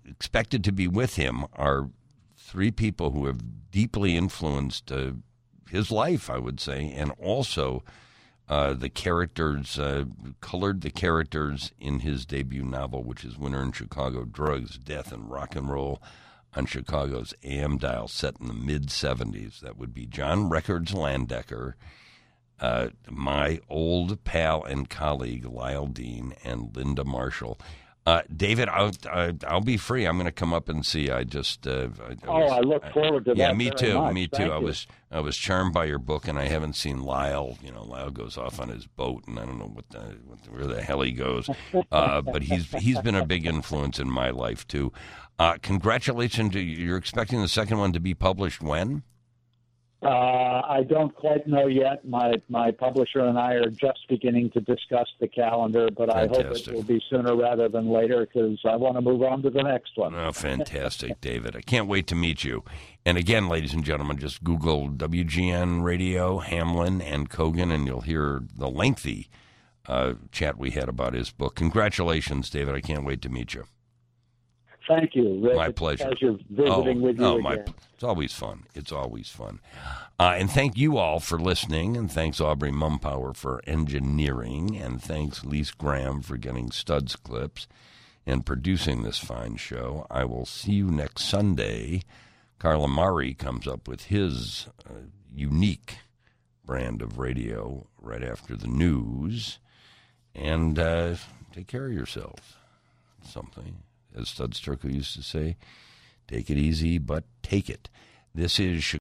Speaker 1: Expected to be with him are three people who have deeply influenced his life, I would say, and also the characters, colored the characters in his debut novel, which is Winter in Chicago, Drugs, Death, and Rock and Roll on Chicago's AM dial, set in the mid-'70s. That would be John Records Landecker, my old pal and colleague Lyle Dean, and Linda Marshall. David, I'll be free. I'm going to come up and see. I look
Speaker 12: forward to that.
Speaker 1: Yeah, me too.
Speaker 12: Much.
Speaker 1: Me too.
Speaker 12: Thank
Speaker 1: I was charmed by your book, and I haven't seen Lyle. Lyle goes off on his boat, and I don't know where the hell he goes. But he's been a big influence in my life too. Congratulations! You're expecting the second one to be published when?
Speaker 12: I don't quite know yet. My publisher and I are just beginning to discuss the calendar, but
Speaker 1: Fantastic.
Speaker 12: I hope it will be sooner rather than later because I want to move on to the next one.
Speaker 1: Oh, fantastic, David. I can't wait to meet you. And again, ladies and gentlemen, just Google WGN Radio, Hamlin, and Kogan, and you'll hear the lengthy chat we had about his book. Congratulations, David. I can't wait to meet you.
Speaker 12: Thank you, Rick.
Speaker 1: My pleasure.
Speaker 12: It's a pleasure visiting with you again.
Speaker 1: It's always fun. It's always fun. And thank you all for listening, and thanks Aubrey Mumpower for engineering, and thanks Lise Graham for getting Studs Clips and producing this fine show. I will see you next Sunday. Carla Mari comes up with his unique brand of radio right after the news. And take care of yourselves. Something. As Studs Terkel used to say, take it easy, but take it. This is